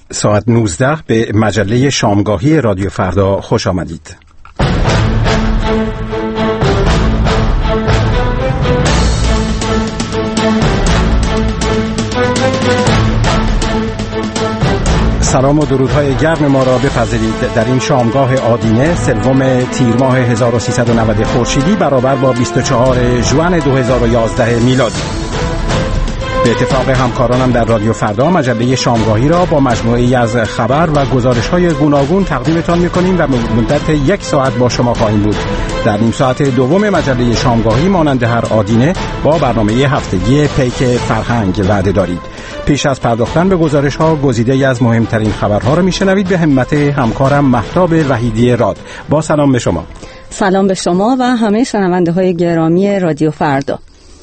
ساعت 19 به مجله شامگاهی رادیو فردا خوش آمدید. سلام و درودهای گرم ما را بپذیرید در این شامگاه آدینه سوم تیر ماه 1390 خورشیدی برابر با 24 ژوئن 2011 میلادی. به اتفاق همکارانم در رادیو فردا مجله شامگاهی را با مجموعه‌ای از خبر و گزارش‌های گوناگون تقدیمتان می‌کنیم و مدت 1 ساعت با شما خواهیم بود. در نیم ساعت دوم مجله شامگاهی مانند هر آدینه با برنامه هفتگی پیک فرهنگ وعده دارید. پیش از پرداختن به گزارش‌ها گزیده‌ای از مهمترین خبرها را می‌شنوید به همت همکارم مهتاب وحیدی راد. با سلام به شما. سلام به شما و همه شنونده‌های گرامی رادیو فردا.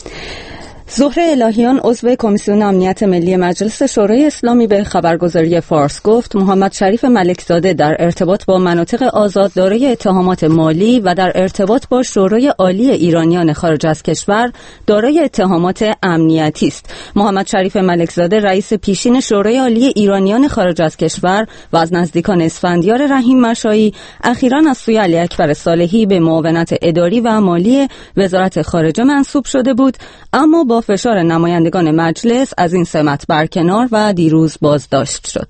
زهره الهیان عضو کمیسیون امنیت ملی مجلس شورای اسلامی به خبرگزاری فارس گفت محمد شریف ملکزاده در ارتباط با مناطق آزاد دارای اتهامات مالی و در ارتباط با شورای عالی ایرانیان خارج از کشور دارای اتهامات امنیتی است. محمد شریف ملکزاده رئیس پیشین شورای عالی ایرانیان خارج از کشور و از نزدیکان اسفندیار رحیم مشایی اخیراً از سوی علی اکبر صالحی به معاونت اداری و مالی وزارت خارجه منصوب شده بود، اما با فشار نمایندگان مجلس از این سمت برکنار و دیروز بازداشت شد.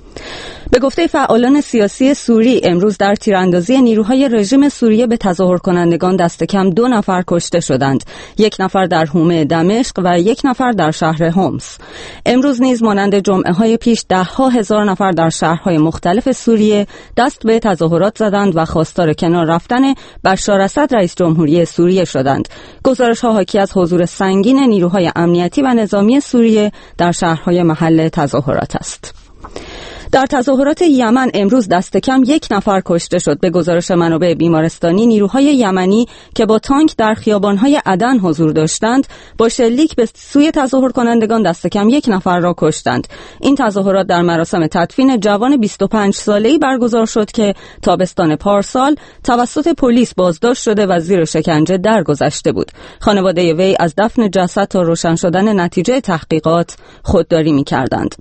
به گفته فعالان سیاسی سوری امروز در تیراندازی نیروهای رژیم سوریه به تظاهر کنندگان دست کم 2 نفر کشته شدند، 1 نفر در حومه دمشق و 1 نفر در شهر حمص. امروز نیز مانند جمعه‌های پیش 10,000 نفر در شهرهای مختلف سوریه دست به تظاهرات زدند و خواستار کنار رفتن بشار اسد رئیس جمهوری سوریه شدند. گزارش‌ها حاکی از حضور سنگین نیروهای امنیتی و نظامی سوریه در شهرهای محل تظاهرات است. در تظاهرات یمن امروز دست کم 1 نفر کشته شد. به گزارش منابع بیمارستانی نیروهای یمنی که با تانک در خیابان‌های عدن حضور داشتند با شلیک به سوی تظاهر کنندگان دست کم 1 نفر را کشتند. این تظاهرات در مراسم تدفین جوان 25 ساله‌ای برگزار شد که تابستان پارسال توسط پلیس بازداشت شده و زیر شکنجه درگذشته بود. خانواده وی از دفن جسد تا روشن شدن نتیجه تحقیقات خودداری می‌کردند.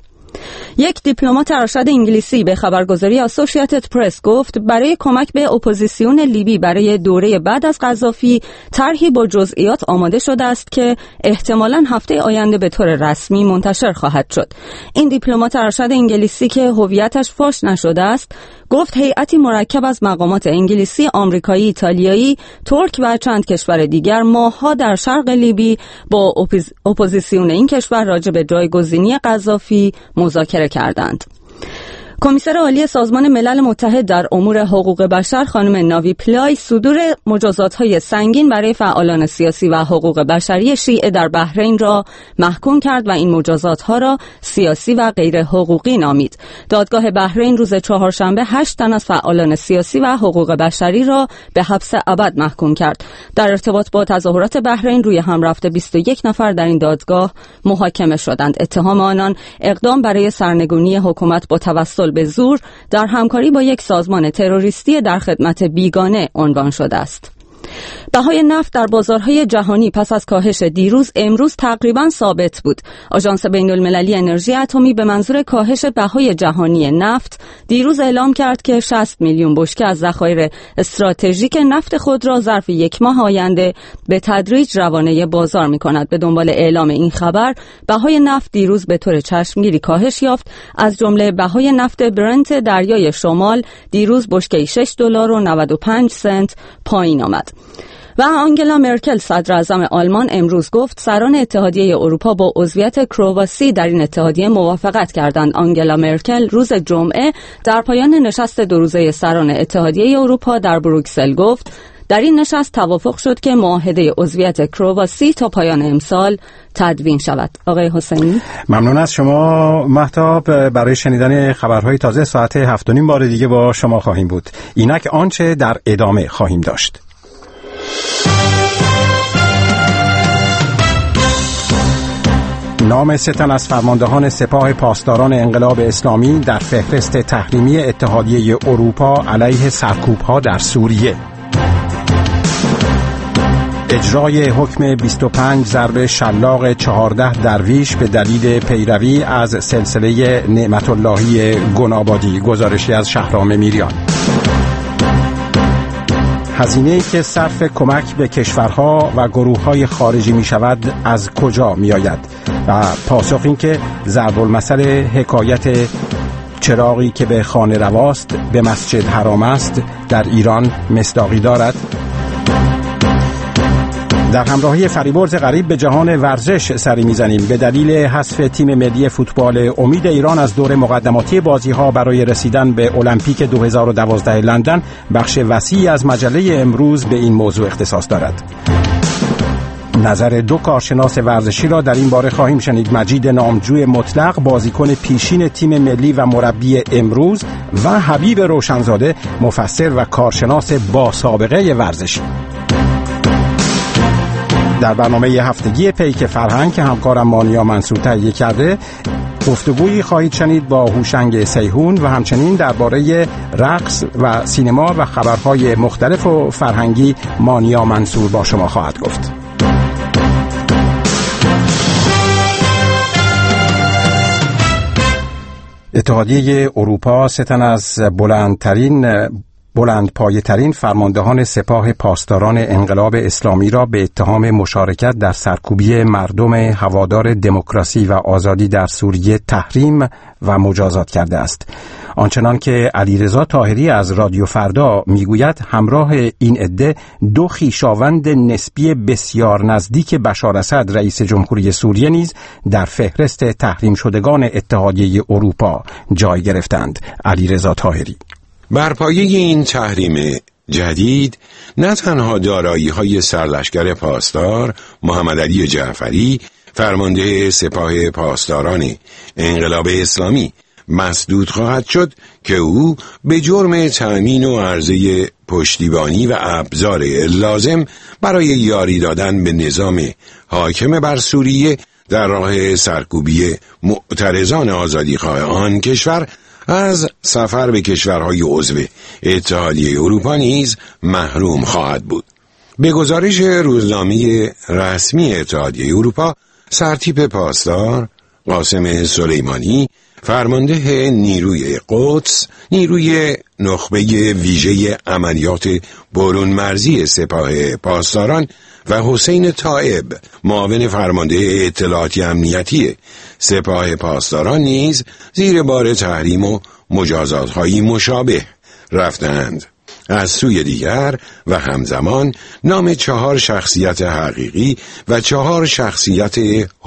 یک دیپلمات ارشد انگلیسی به خبرگزاری اسوسییتد پرس گفت برای کمک به اپوزیسیون لیبی برای دوره بعد از قذافی طرحی با جزئیات آماده شده است که احتمالاً هفته آینده به طور رسمی منتشر خواهد شد. این دیپلمات ارشد انگلیسی که هویتش فاش نشده است گفت هیئتی مرکب از مقامات انگلیسی، آمریکایی، ایتالیایی، ترک و چند کشور دیگر ماه‌ها در شرق لیبی با اپوزیسیون این کشور راجع به جایگزینی قذافی مذاکره کردند. کمیسر عالی سازمان ملل متحد در امور حقوق بشر خانم ناوی پلای صدور مجازات‌های سنگین برای فعالان سیاسی و حقوق بشری شیعه در بحرین را محکوم کرد و این مجازات‌ها را سیاسی و غیر حقوقی نامید. دادگاه بحرین روز چهارشنبه 8 تن از فعالان سیاسی و حقوق بشری را به حبس ابد محکوم کرد. در ارتباط با تظاهرات بحرین روی هم رفته 21 نفر در این دادگاه محاکمه شدند. اتهام آنان اقدام برای سرنگونی حکومت با توسل به زور در همکاری با یک سازمان تروریستی در خدمت بیگانه عنوان شده است. بهای نفت در بازارهای جهانی پس از کاهش دیروز امروز تقریباً ثابت بود. آژانس بین‌المللی انرژی اتمی به منظور کاهش بهای جهانی نفت دیروز اعلام کرد که 60 میلیون بشکه از ذخایر استراتژیک نفت خود را ظرف 1 ماه آینده به تدریج روانه بازار می‌کند. به دنبال اعلام این خبر بهای نفت دیروز به طور چشمگیری کاهش یافت. از جمله بهای نفت برنت دریای شمال دیروز بشکه‌ای $6.95 پایین آمد. و آنگلا مرکل صدر اعظم آلمان امروز گفت سران اتحادیه اروپا با عضویت کرواسی در این اتحادیه موافقت کردند. آنگلا مرکل روز جمعه در پایان نشست 2 روزه سران اتحادیه اروپا در بروکسل گفت در این نشست توافق شد که معاهده عضویت کرواسی تا پایان امسال تدوین شود. آقای حسینی ممنون از شما مهتاب. برای شنیدن خبرهای تازه ساعت 7:30 بار دیگه با شما خواهیم بود. اینک آنچه در ادامه خواهیم داشت. نام 3 تن از فرماندهان سپاه پاسداران انقلاب اسلامی در فهرست تحریمی اتحادیه اروپا علیه سرکوب‌ها در سوریه. اجرای حکم 25 ضرب شلاق 14 درویش به دلیل پیروی از سلسله نعمت اللهی گنابادی. گزارشی از شهرام میریان. هزینه‌ای که صرف کمک به کشورها و گروه‌های خارجی می شود از کجا می آید؟ و پاسخ این که ضرب المثل حکایت چراغی که به خانه رواست به مسجد حرام است در ایران مصداقی دارد. در همراهی فریبرز غریب به جهان ورزش سری میزنیم. به دلیل حذف تیم ملی فوتبال امید ایران از دور مقدماتی بازی‌ها برای رسیدن به المپیک 2012 لندن، بخش وسیعی از مجله امروز به این موضوع اختصاص دارد. نظر دو کارشناس ورزشی را در این باره خواهیم شنید. مجید نامجوی مطلق، بازیکن پیشین تیم ملی و مربی امروز، و حبیب روشنزاده، مفسر و کارشناس با سابقه ورزشی. در برنامه هفتگی پیک فرهنگ که همکارم مانیا منصور تهیه کرده، گفتگویی خواهید شنید با هوشنگ سیهون و همچنین درباره رقص و سینما و خبرهای مختلف و فرهنگی مانیا منصور با شما خواهد گفت. اتحادیه اروپا 3 تن از بلندپایه‌ترین فرماندهان سپاه پاسداران انقلاب اسلامی را به اتهام مشارکت در سرکوبی مردم هوادار دموکراسی و آزادی در سوریه تحریم و مجازات کرده است. آنچنان که علیرضا طاهری از رادیو فردا میگوید، همراه این عده 2 خویشاوند نسبی بسیار نزدیک بشار اسد رئیس جمهوری سوریه نیز در فهرست تحریم شدگان اتحادیه اروپا جای گرفتند. علیرضا طاهری: بر پایه این تحریم جدید نه تنها دارایی‌های سرلشکر پاسدار محمد علی جعفری، فرمانده سپاه پاسداران انقلاب اسلامی، مسدود خواهد شد که او به جرم تأمین و عرضه پشتیبانی و ابزار لازم برای یاری دادن به نظام حاکم بر سوریه در راه سرکوبی معترضان آزادیخواه آن کشور از سفر به کشورهای عضو اتحادیه اروپا نیز محروم خواهد بود. به گزارش روزنامه رسمی اتحادیه اروپا، سرتیپ پاسدار قاسم سلیمانی، فرمانده نیروی قدس، نیروی نخبه ویژه عملیات برون مرزی سپاه پاسداران، و حسین طائب، معاون فرمانده اطلاعاتی امنیتی سپاه پاسداران نیز زیر بار تحریم و مجازات‌های مشابه رفتند. از سوی دیگر و همزمان نام 4 شخصیت حقیقی و 4 شخصیت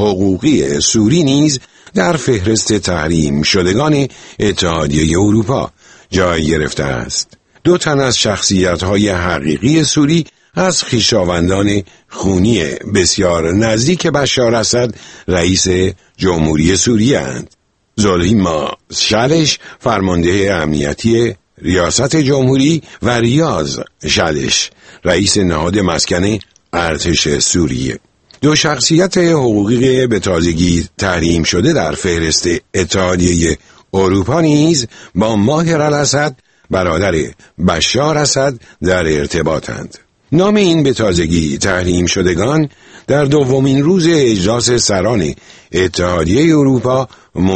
حقوقی سوری نیز در فهرست تحریم شدگان اتحادیه اروپا جای گرفته است. 2 تن از شخصیت‌های حقیقی سوری از خویشاوندان خونی بسیار نزدیک بشار اسد رئیس جمهوری سوریه اند. زلیما شلش، فرمانده امنیتی ریاست جمهوری، و ریاض شلش، رئیس نهاد مسکن ارتش سوریه. 2 شخصیت حقوقی به تازگی تحریم شده در فهرست اتحادیه اروپا نیز با ماهر الاسد، برادر بشار اسد، در ارتباطند. نام این به تازگی تحریم شدگان در دومین روز اجلاس سران اتحادیه اروپا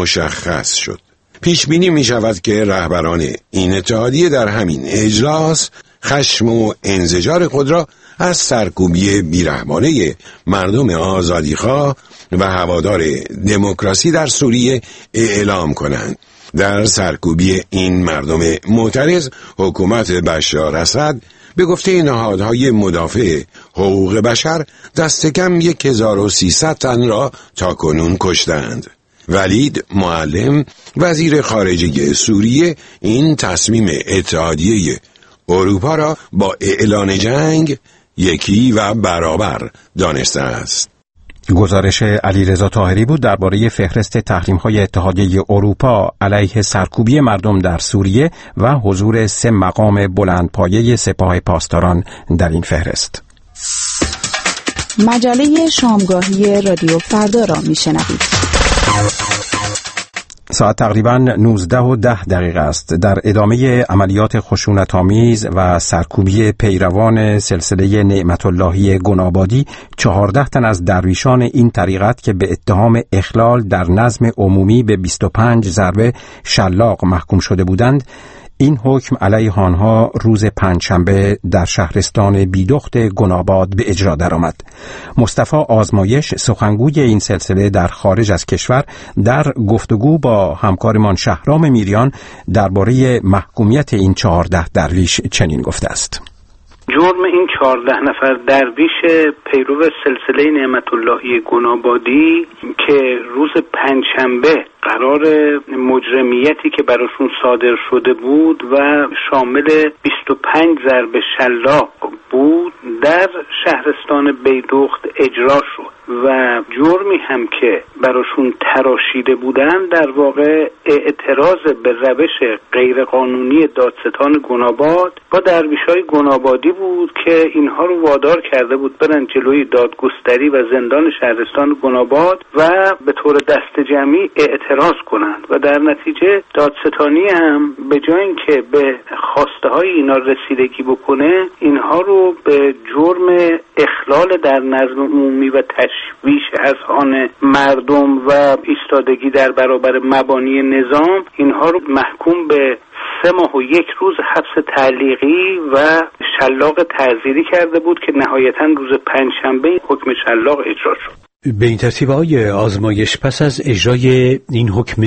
مشخص شد. پیش بینی می شود که رهبران این اتحادیه در همین اجلاس خشم و انزجار خود را از سرکوبی بیرحمانه مردم آزادیخواه و هوادار دموکراسی در سوریه اعلام کنند. در سرکوبی این مردم معترض، حکومت بشار اسد به گفته نهادهای مدافع حقوق بشر دست کم 1300 تن را تاکنون کشتند. ولید معلم، وزیر خارجه سوریه، این تصمیم اتحادیه اروپا را با اعلان جنگ یکی و برابر دانسته است. گزارش علیرضا طاهری بود درباره فهرست تحریم‌های اتحادیه اروپا علیه سرکوبی مردم در سوریه و حضور 3 مقام بلندپایه سپاه پاسداران در این فهرست. مجله شامگاهی رادیو فردا را میشنوید. ساعت تقریباً 19:10 است. در ادامه عملیات خشونت‌آمیز و سرکوبی پیروان سلسله نعمت اللهی گنابادی، 14 تن از درویشان این طریقت که به اتهام اخلال در نظم عمومی به 25 ضربه شلاق محکوم شده بودند، این حکم علیه آنها روز پنجشنبه در شهرستان بیدخت گناباد به اجرا درآمد. مصطفی آزمایش، سخنگوی این سلسله در خارج از کشور، در گفتگو با همکارمان شهرام میریان درباره محکومیت این 14 درویش چنین گفته است: جرم این 14 نفر درویش پیرو سلسله نعمت اللهی گنابادی که روز پنجشنبه قرار مجرمیتی که براشون صادر شده بود و شامل 25 ضرب شلاق بود در شهرستان بیدخت اجرا شد و جرمی هم که براشون تراشیده بودن در واقع اعتراض به روش غیرقانونی دادستان گناباد با درویشای گنابادی بود که اینها رو وادار کرده بود برن جلوی دادگستری و زندان شهرستان گناباد و به طور دست جمعی اعتراض کنند و در نتیجه دادستانی هم به جای اینکه به خواسته های اینا رسیدگی بکنه، اینها رو به جرم اخلال در نظم عمومی و تشویش اذهان مردم و ایستادگی در برابر مبانی نظام، اینها رو محکوم به 3 ماه و 1 روز حبس تعلیقی و شلاق تعزیری کرده بود که نهایتاً روز پنجشنبه حکم شلاق اجرا شد. به این ترتیب آقای آزمایش، پس از اجرای این حکم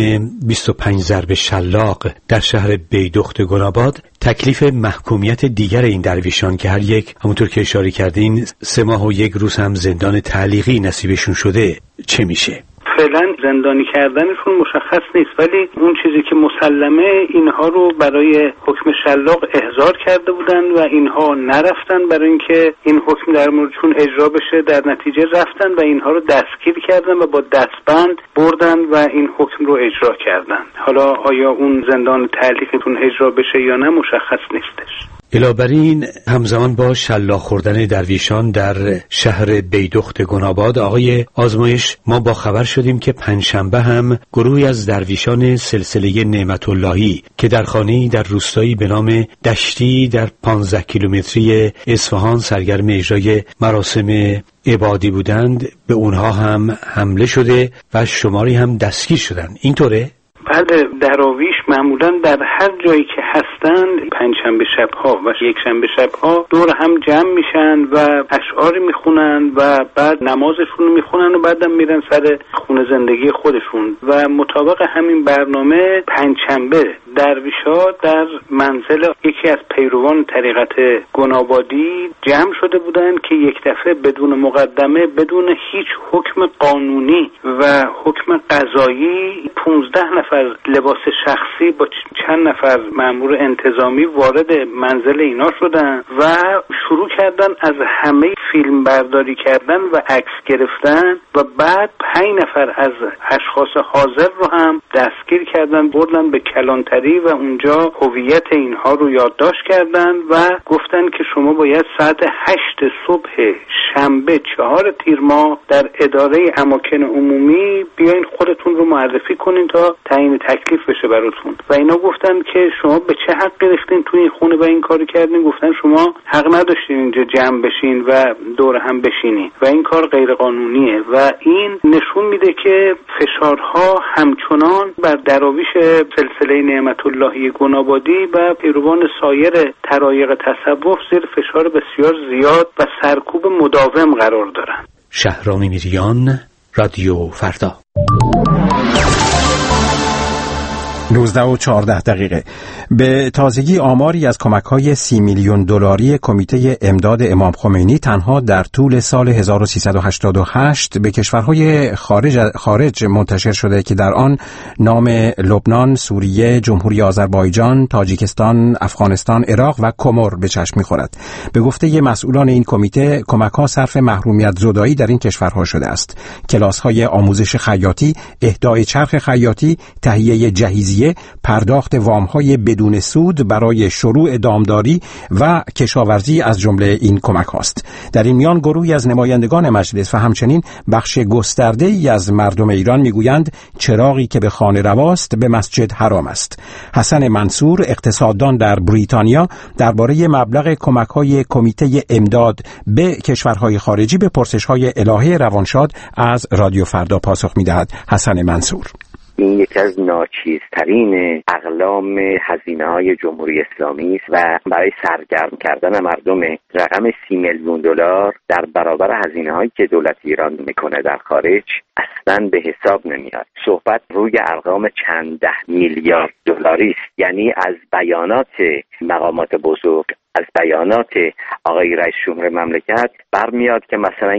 25 ضرب شلاق در شهر بیدخت گناباد، تکلیف محکومیت دیگر این درویشان که هر یک همونطور که اشاره کردین 3 ماه و 1 روز هم زندان تعلیقی نصیبشون شده چه میشه؟ فعلا زندانی کردنشون مشخص نیست، ولی اون چیزی که مسلمه اینها رو برای حکم شلاق احضار کرده بودن و اینها نرفتن برای اینکه این حکم در موردشون اجرا بشه. در نتیجه رفتن و اینها رو دستگیر کردن و با دستبند بردن و این حکم رو اجرا کردن. حالا آیا اون زندان تعلیقیتون اجرا بشه یا نه مشخص نیستش. علاوه بر این، همزمان با شلاق خوردن درویشان در شهر بیدخت گناباد، آقای آزمایش، ما با خبر شدیم که پنجشنبه هم گروهی از درویشان سلسله نعمت اللهی که در خانه‌ای در روستایی به نام دشتی در 15 کیلومتری اصفهان سرگرم اجرای مراسم عبادی بودند، به اونها هم حمله شده و شماری هم دستگیر شدن. اینطوره؟ بله، دراویش معمولا در هر جایی که هستن پنجشنبه شب‌ها و یکشنبه شب‌ها دور هم جمع میشن و اشعار میخونن و بعد نمازشون میخونن و بعدم میرن سر خونه زندگی خودشون و مطابق همین برنامه پنجشنبه درویش‌ها در منزل یکی از پیروان طریقت گنابادی جمع شده بودن که یک دفعه بدون مقدمه، بدون هیچ حکم قانونی و حکم قضایی، 15 نفر لباس شخصی با چند نفر مأمور انتظامی وارد منزل اینا شدن و شروع کردن از همه فیلم برداری کردن و عکس گرفتن و بعد 5 نفر از اشخاص حاضر رو هم دستگیر کردن، بردن به کلانتری و اونجا هویت اینها رو یادداشت کردن و گفتن که شما باید ساعت 8 صبح شنبه 4 تیر ماه در اداره اماکن عمومی بیاین خودتون رو معرفی کنین تا تعیین تکلیف بشه براتون. و اینا گفتن که شما به چه حقی ریختین توی این خونه و این کارو کردین؟ گفتن شما حق نداشتین اینجا جمع بشین و دور هم بشینین و این کار غیر قانونیه و این نشون میده که فشارها همچنان بر دراویش سلسله نعمت اللهی گنابادی و پیروان سایر طرایق تصوف زیر فشار بسیار زیاد و سرکوب مداوم قرار دارن. شهرام میریان، رادیو فردا. 19:14 به تازگی آماری از کمک‌های 30 میلیون دلاری کمیته امداد امام خمینی تنها در طول سال 1388 به کشورهای خارج منتشر شده که در آن نام لبنان، سوریه، جمهوری آذربایجان، تاجیکستان، افغانستان، عراق و کمر به چشم می‌خورد. به گفته مسئولان این کمیته، کمک‌ها صرف محرومیت زدایی در این کشورها شده است. کلاس‌های آموزش خیاطی، اهدای چرخ خیاطی، تهیه جهیزیه تهیه، پرداخت وام‌های بدون سود برای شروع دامداری و کشاورزی از جمله این کمک هاست. در این میان گروهی از نمایندگان مجلس و همچنین بخش گسترده‌ای از مردم ایران میگویند چراغی که به خانه رواست به مسجد حرام است. حسن منصور، اقتصاددان در بریتانیا، درباره مبلغ کمک‌های کمیته امداد به کشورهای خارجی به پرسش‌های الهه روانشاد از رادیو فردا پاسخ می‌دهد. حسن منصور: این یکی از ناچیزترین اقلام هزینه‌های جمهوری اسلامی است و برای سرگرم کردن مردم رقم 30 میلیون دلار در برابر هزینه‌هایی که دولت ایران میکنه در خارج اصلاً به حساب نمیاد. صحبت روی ارقام چند ده میلیارد دلاری است. یعنی از بیانات مقامات بزرگ، از بیانات آقای رئیس جمهور مملکت برمیاد که مثلا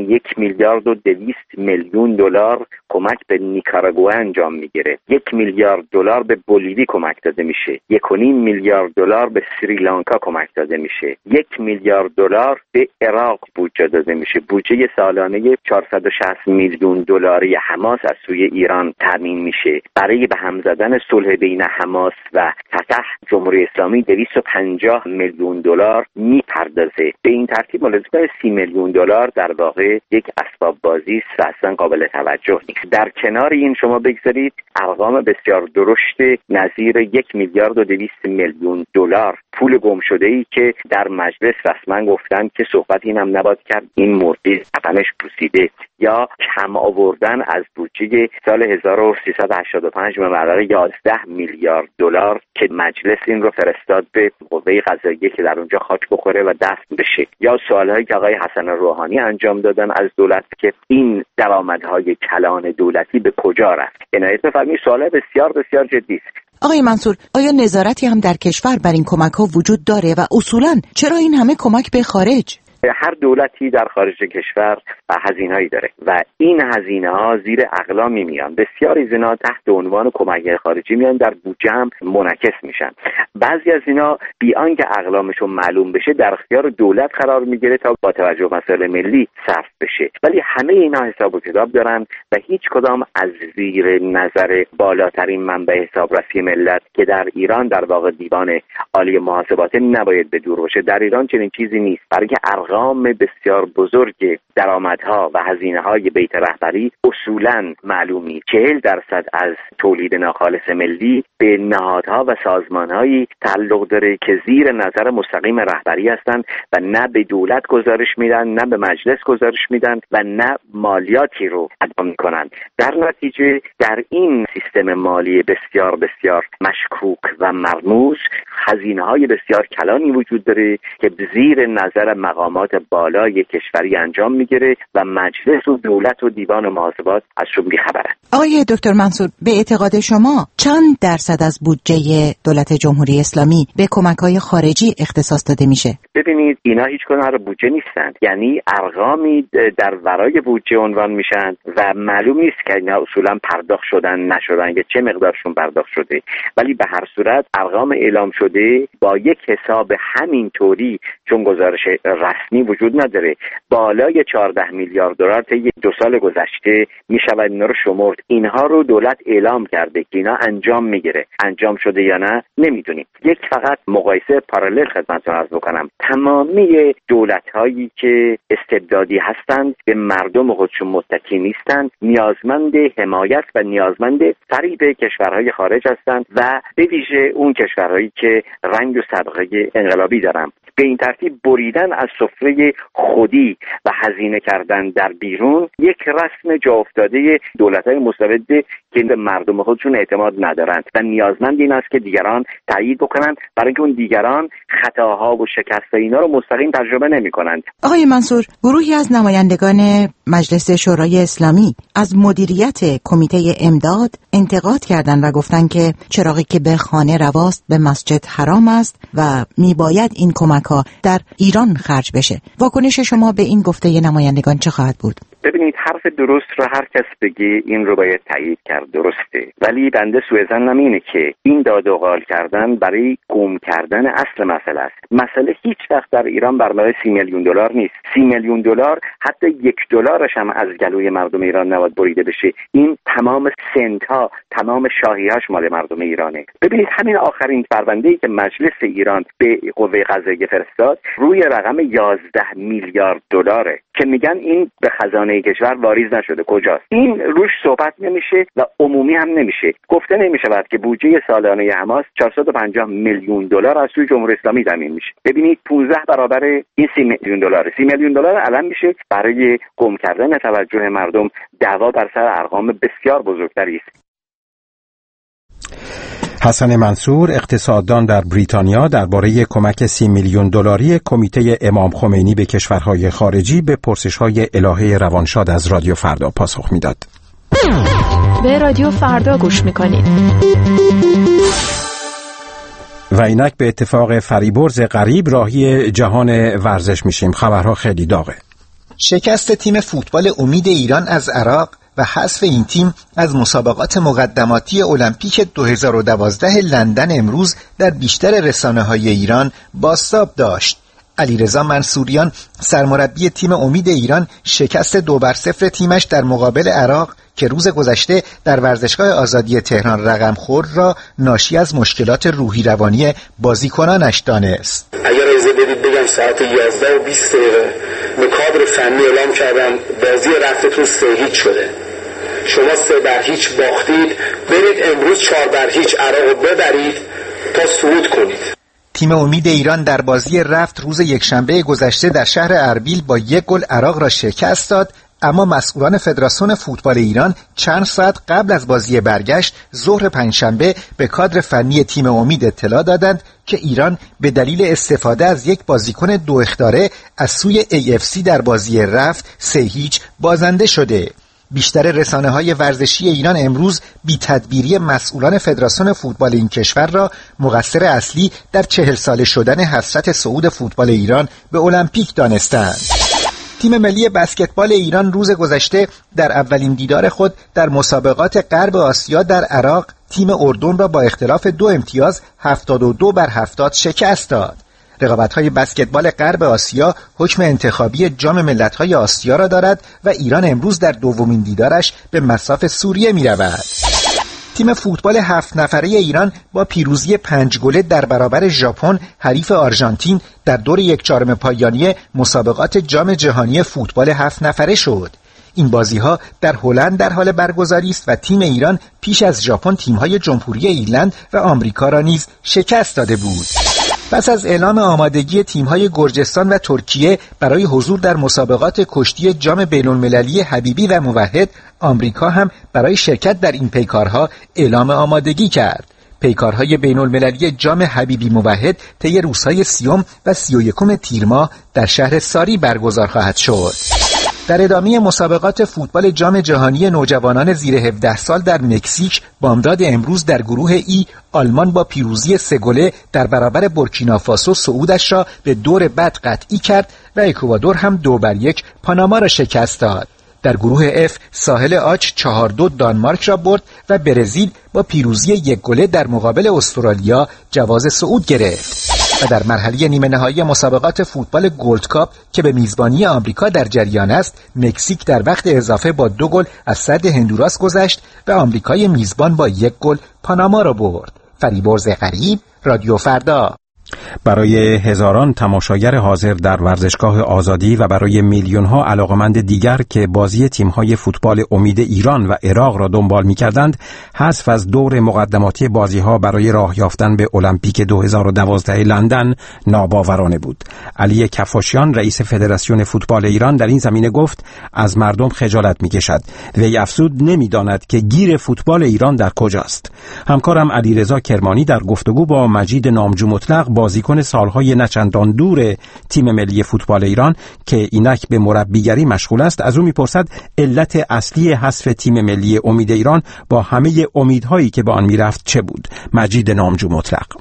1,200,000,000 دلار کمک به نیکاراگوئه انجام میگیره، 1 میلیارد دلار به بولیوی کمک داده میشه، 1.5 میلیارد دلار به سریلانکا کمک داده میشه، 1 میلیارد دلار به عراق بودجه داده میشه. بودجه سالانه 460 میلیون دلاری حماس از سوی ایران تامین میشه. برای به هم زدن صلح بین حماس و فتح جمهوری اسلامی 250 میلیون دلار میپردازه. به این ترتیب ملاحظه 30 میلیون دلار در واقع یک اسباب بازی است و اصلا قابل توجه نیست. در کنار این شما بگذارید ارقام بسیار درشت نظیر 1,200,000,000 دلار پول گم شده ای که در مجلس رسما گفتن که صحبت این هم نباید کرد این مرده تپنش پوسیده، یا کم آوردن از بودجه سال 1385 به مبلغ 11 میلیارد دلار که مجلس این رو فرستاد به قوه قضاییه که در اونجا خاک بخوره و دفن بشه، یا سوالهایی که آقای حسن روحانی انجام دادن از دولت که این درآمدهای کلان دولتی به کجا رفت. عنایت بفرمایید، سوال بسیار بسیار جدی است. آقای منصور، آیا نظارتی هم در کشور بر این کمک‌ها وجود داره و اصولاً چرا این همه کمک به خارج؟ هر دولتی در خارج کشور هزینه‌ای داره و این هزینه‌ها زیر اقلامی میان. بسیاری از اینا تحت عنوان کمک خارجی میان، در بودجه هم منعکس میشن. بعضی از اینا بی آنکه اقلامشون معلوم بشه در اختیار دولت قرار میگیره تا با توجه به مسائل ملی صرف بشه، ولی همه اینا حساب و کتاب دارن و هیچ کدام از زیر نظر بالاترین منبع حسابرسی ملت که در ایران در واقع دیوان عالی محاسبات نباید به دور باشه. در ایران چنین چیزی نیست، برای ارقام بسیار بزرگ درآمدها و هزینه‌های بیت رهبری اصولاً معلومی. 40% از تولید ناخالص ملی به نهادها و سازمان‌هایی تعلق داره که زیر نظر مستقیم رهبری هستند و نه به دولت گزارش میدن، نه به مجلس گزارش میدن و نه مالیاتی رو ادا میکنن. در نتیجه در این سیستم مالی بسیار بسیار مشکوک و مرموز هزینه‌های بسیار کلانی وجود داره که زیر نظر مقامات بالای کشوری انجام میگیره و مجلس و دولت و دیوان محاسبات از شما بی‌خبرن. آقای دکتر منصور، به اعتقاد شما چند درصد از بودجه دولت جمهوری اسلامی به کمک‌های خارجی اختصاص داده میشه؟ ببینید اینا هیچ کدوم بودجه نیستند، یعنی ارقامی در ورای بودجه عنوان میشن و معلوم نیست که اینا اصولا پرداخت شدن نشدن یا چه مقدارشون پرداخت شده، ولی به هر صورت ارقام اعلام شده با یک حساب همینطوری چون گزارش رسمی وجود نداره بالای 14 میلیارد دلار طی 2 سال گذشته میشود اینا رو شمرد. اینها رو دولت اعلام کرده که اینا انجام میگیره، انجام شده یا نه نمیدونیم. یک فقط مقایسه پارالل خدمتتون عرض بکنم، تمامی دولت‌هایی که استبدادی هستند به مردم خودشون متکی نیستند، نیازمند حمایت و نیازمند فریب کشورهای خارج هستند و به ویژه اون کشورهایی که رنگ و سابقه انقلابی دارن. به این ترتیب بریدن از سفره خودی و هزینه کردن در بیرون یک رسم جا افتاده دولت‌های مستبد که به مردم خودشون اعتماد ندارند و نیازمند این است که دیگران تایید بکنن، برای اینکه اون دیگران خطاها و شکست‌های اینا رو مستقیم تجربه نمی‌کنند. آقای منصور، گروهی از نمایندگان مجلس شورای اسلامی از مدیریت کمیته امداد انتقاد کردند و گفتند که چراغی که به خانه رواست به مسجد حرام است و میباید این کمک‌ها در ایران خرج بشه. واکنش شما به این گفته نمایندگان چه خواهد بود؟ ببینید حرف درست رو هر کس بگه این رو باید تایید کرد، درسته، ولی بنده سوء ظنم اینه که این داد و قال کردن برای گم کردن اصل مسئله است. مسئله هیچ وقت در ایران بر مبنای 30 میلیون دلار نیست. 30 میلیون دلار حتی $1 هم از گلوی مردم ایران نباید بریده بشه. این تمام سنت‌ها، تمام شاهی‌هاش مال مردم ایرانه. ببینید همین آخرین پرونده‌ای که مجلس ایران به قوه قضاییه فرستاد روی رقم 11 میلیارد دلاره که میگن این به خزانه کشور واریز نشده. کجاست؟ این روش صحبت نمیشه و عمومی هم نمیشه. گفته نمیشه که بودجه سالانه حماس 450 میلیون دلار از سوی جمهوری اسلامی تامین میشه. ببینید 15 برابر این 30 میلیون دلار. 30 میلیون دلار الان میشه برای گم کردن توجه مردم دعوا بر سر ارقام بسیار بزرگتری است. حسن منصور، اقتصاددان در بریتانیا، درباره کمک 30 میلیون دلاری کمیته امام خمینی به کشورهای خارجی به پرسش‌های الهه روانشاد از رادیو فردا پاسخ میداد. به رادیو فردا گوش میکنید. و اینک به اتفاق فریبرز غریب راهی جهان ورزش میشیم. خبرها خیلی داغه. شکست تیم فوتبال امید ایران از عراق و حذف این تیم از مسابقات مقدماتی المپیک 2012 لندن امروز در بیشتر رسانه‌های ایران بازتاب داشت. علیرضا منصوریان، سرمربی تیم امید ایران، شکست 2-0 تیمش در مقابل عراق که روز گذشته در ورزشگاه آزادی تهران رقم خورد را ناشی از مشکلات روحی روانی بازیکنانش دانست. اگر اجازه بدید بگم ساعت 11:20 به کادر فنی اعلام کردم بازی رفتتون 3-0 شده. شما 3-0 باختید، برید امروز 4-0 عراق ببرید تا صعود کنید. تیم امید ایران در بازی رفت روز یکشنبه گذشته در شهر اربیل با 1 گل عراق را شکست داد، اما مسئولان فدراسیون فوتبال ایران چند ساعت قبل از بازی برگشت ظهر پنجشنبه به کادر فنی تیم امید اطلاع دادند که ایران به دلیل استفاده از یک بازیکن 2 اخطاره از سوی AFC در بازی رفت 3-0 بازنده شده. بیشتر رسانه‌های ورزشی ایران امروز بی‌تدبیری مسئولان فدراسیون فوتبال این کشور را مقصر اصلی در 40 ساله شدن حسرت صعود فوتبال ایران به المپیک دانستند. تیم ملی بسکتبال ایران روز گذشته در اولین دیدار خود در مسابقات غرب آسیا در عراق تیم اردن را با اختلاف 2 امتیاز 72-70 شکست داد. رقابت‌های بسکتبال غرب آسیا حکم انتخابی جام ملت‌های آسیا را دارد و ایران امروز در دومین دیدارش به مصاف سوریه می‌رود. تیم فوتبال 7 نفره ایران با پیروزی 5 گله در برابر ژاپن حریف آرژانتین در دور 1/4 پایانی مسابقات جام جهانی فوتبال 7 نفره شد. این بازی‌ها در هلند در حال برگزاری است و تیم ایران پیش از ژاپن تیم‌های جمهوری ایرلند و آمریکا را نیز شکست داده بود. پس از اعلام آمادگی تیم‌های گرجستان و ترکیه برای حضور در مسابقات کشتی جام بین‌المللی حبیبی و موحد، آمریکا هم برای شرکت در این پیکارها اعلام آمادگی کرد. پیکارهای بین‌المللی جام حبیبی موحد طی روزهای 30 و 31 تیر ماه در شهر ساری برگزار خواهد شد. در ادامه مسابقات فوتبال جام جهانی نوجوانان زیر 17 سال در مکزیک بامداد امروز در گروه ای آلمان با پیروزی 3 گله در برابر بورکینافاسو صعودش را به دور بعد قطعی کرد و اکوادور هم 2-1 پاناما را شکست داد. در گروه F ساحل آچ 4-2 دانمارک را برد و برزیل با پیروزی 1 گله در مقابل استرالیا جواز صعود گرفت. و در مرحله نیمه نهایی مسابقات فوتبال گلد کاپ که به میزبانی آمریکا در جریان است، مکزیک در وقت اضافه با 2 گل از صد هندوراس گذشت و آمریکای میزبان با 1 گل پاناما را برد. فریبرز غریب، رادیو فردا. برای هزاران تماشاگر حاضر در ورزشگاه آزادی و برای میلیون‌ها علاقمند دیگر که بازی تیم‌های فوتبال امید ایران و عراق را دنبال می‌کردند، حذف از دور مقدماتی بازی‌ها برای راه یافتن به المپیک 2012 لندن ناباورانه بود. علی کفاشیان، رئیس فدراسیون فوتبال ایران، در این زمینه گفت از مردم خجالت می‌کشد. وی افزود نمی‌داند که گیر فوتبال ایران در کجاست. همکارم علیرضا کرمانی در گفتگو با مجید نامجو مطلق، بازیکن سالهای نچندان دور تیم ملی فوتبال ایران که اینک به مربیگری مشغول است، از او میپرسد علت اصلی حذف تیم ملی امید ایران با همه امیدهایی که به آن میرفت چه بود؟ مجید نامجو مطلق: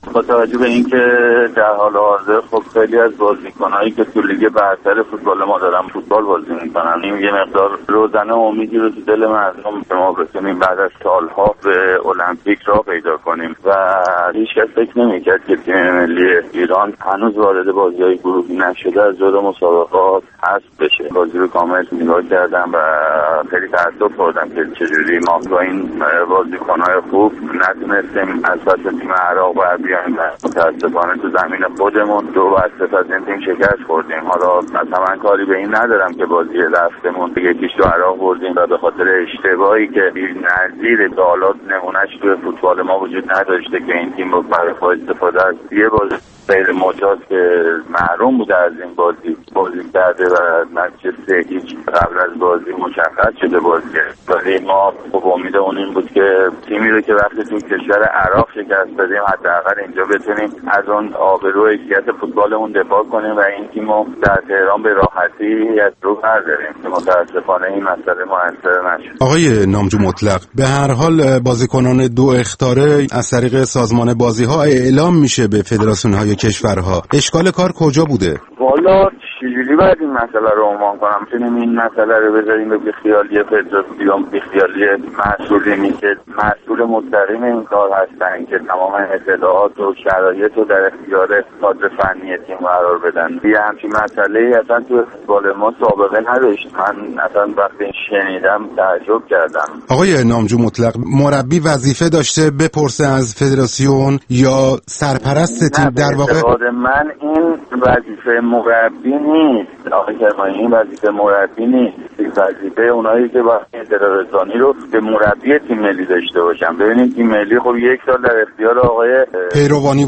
با توجه به اینکه در حال حاضر خب خیلی از بازیکنایی که تو لیگ برتر فوتبال ما دارن فوتبال بازی میکنن، این یه مقدار روزنه امیدی رو تو دل مردم که ما بتونیم بعد از سالها به المپیک راه پیدا کنیم و هیچ کس فکر نمی‌کرد که تیم ملی ایران هنوز وارد بازی‌های گروهی نشده از جزو مسابقات حذف بشه. بازی رو کامل نگاه کردم و خیلی تعجب کردم که چجوری ما با این بازیکن‌های خوب نتونستیم از سطح تیم عراق بر بیایم. متأسفانه تو زمین خودمون 2-0 از این تیم شکست خوردیم. حالا مثلا کاری به این ندارم که بازی رفتمون یکیش تو عراق بردیم و به خاطر اشتباهی که بی‌نظیر تا حالا نمونه‌اش تو فوتبال ما وجود نداشته که این تیم برای استفاده از یه بازی غیر مجاز که محروم بوده از این بازی کرده و نتیجه 3-0 قبل از بازی مشخص شده بازی. ولی ما خب امیدمون این بود که تیمی رو که وقتی تو کشور عراق شکست دادیم حداقل اینجا بتونیم از اون آبرو حیثیت فوتبالمون دفاع کنیم و این تیم رو در تهران به راحتی از رو برداریم که متاسفانه این مسئله موثر نشد. آقای نامجو مطلق، به هر حال بازیکنان دو اخطاره از طریق سازمان بازی‌ها اعلام میشه به فدراسیون‌های کشورها. اشکال کار کجا بوده؟ والا چجوری باید این مسئله رو عنوان کنم؟ میتونیم این مسئله رو بذاریم به بیخیالی فدراسیون، بیخیالی مسئولینی که مسئول مستقیم این کار هستن که تمام اطلاعات و شرایط رو در اختیار کادر فنی تیم قرار بدن. یه همچین مسئله اصلا تو فوتبال ما سابقه نداشت. من اصلا وقتی شنیدم تعجب کردم. آقای نامجو مطلق، مربی وظیفه داشته بپرسه از فدراسیون یا سرپرست تیم؟ در واقع من این وظیفه مربی نیست. آقای کرمانی، این وظیفه مربی نیست. وظیفه اونایی که با اطلاع رسانی رو به مربی تیم ملی داشته باشن. ببینید تیم ملی خب 1 سال در اختیار آقای پیروانی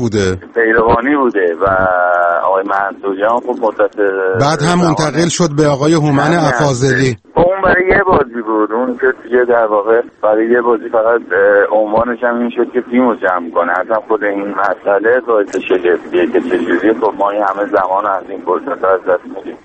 بوده و آقای منصوریان خب مدت بعد هم منتقل شد به آقای هومن افاضلی. اون برای یه بازی بود، اون که دیگه در واقع برای یه بازی فقط عنوانش هم این شد که تیمو جمع کنه. اصلا خود این مسئله باعث شگفتیه که چجوری خب ما این همه زمان از این فرصت از دست میدیم.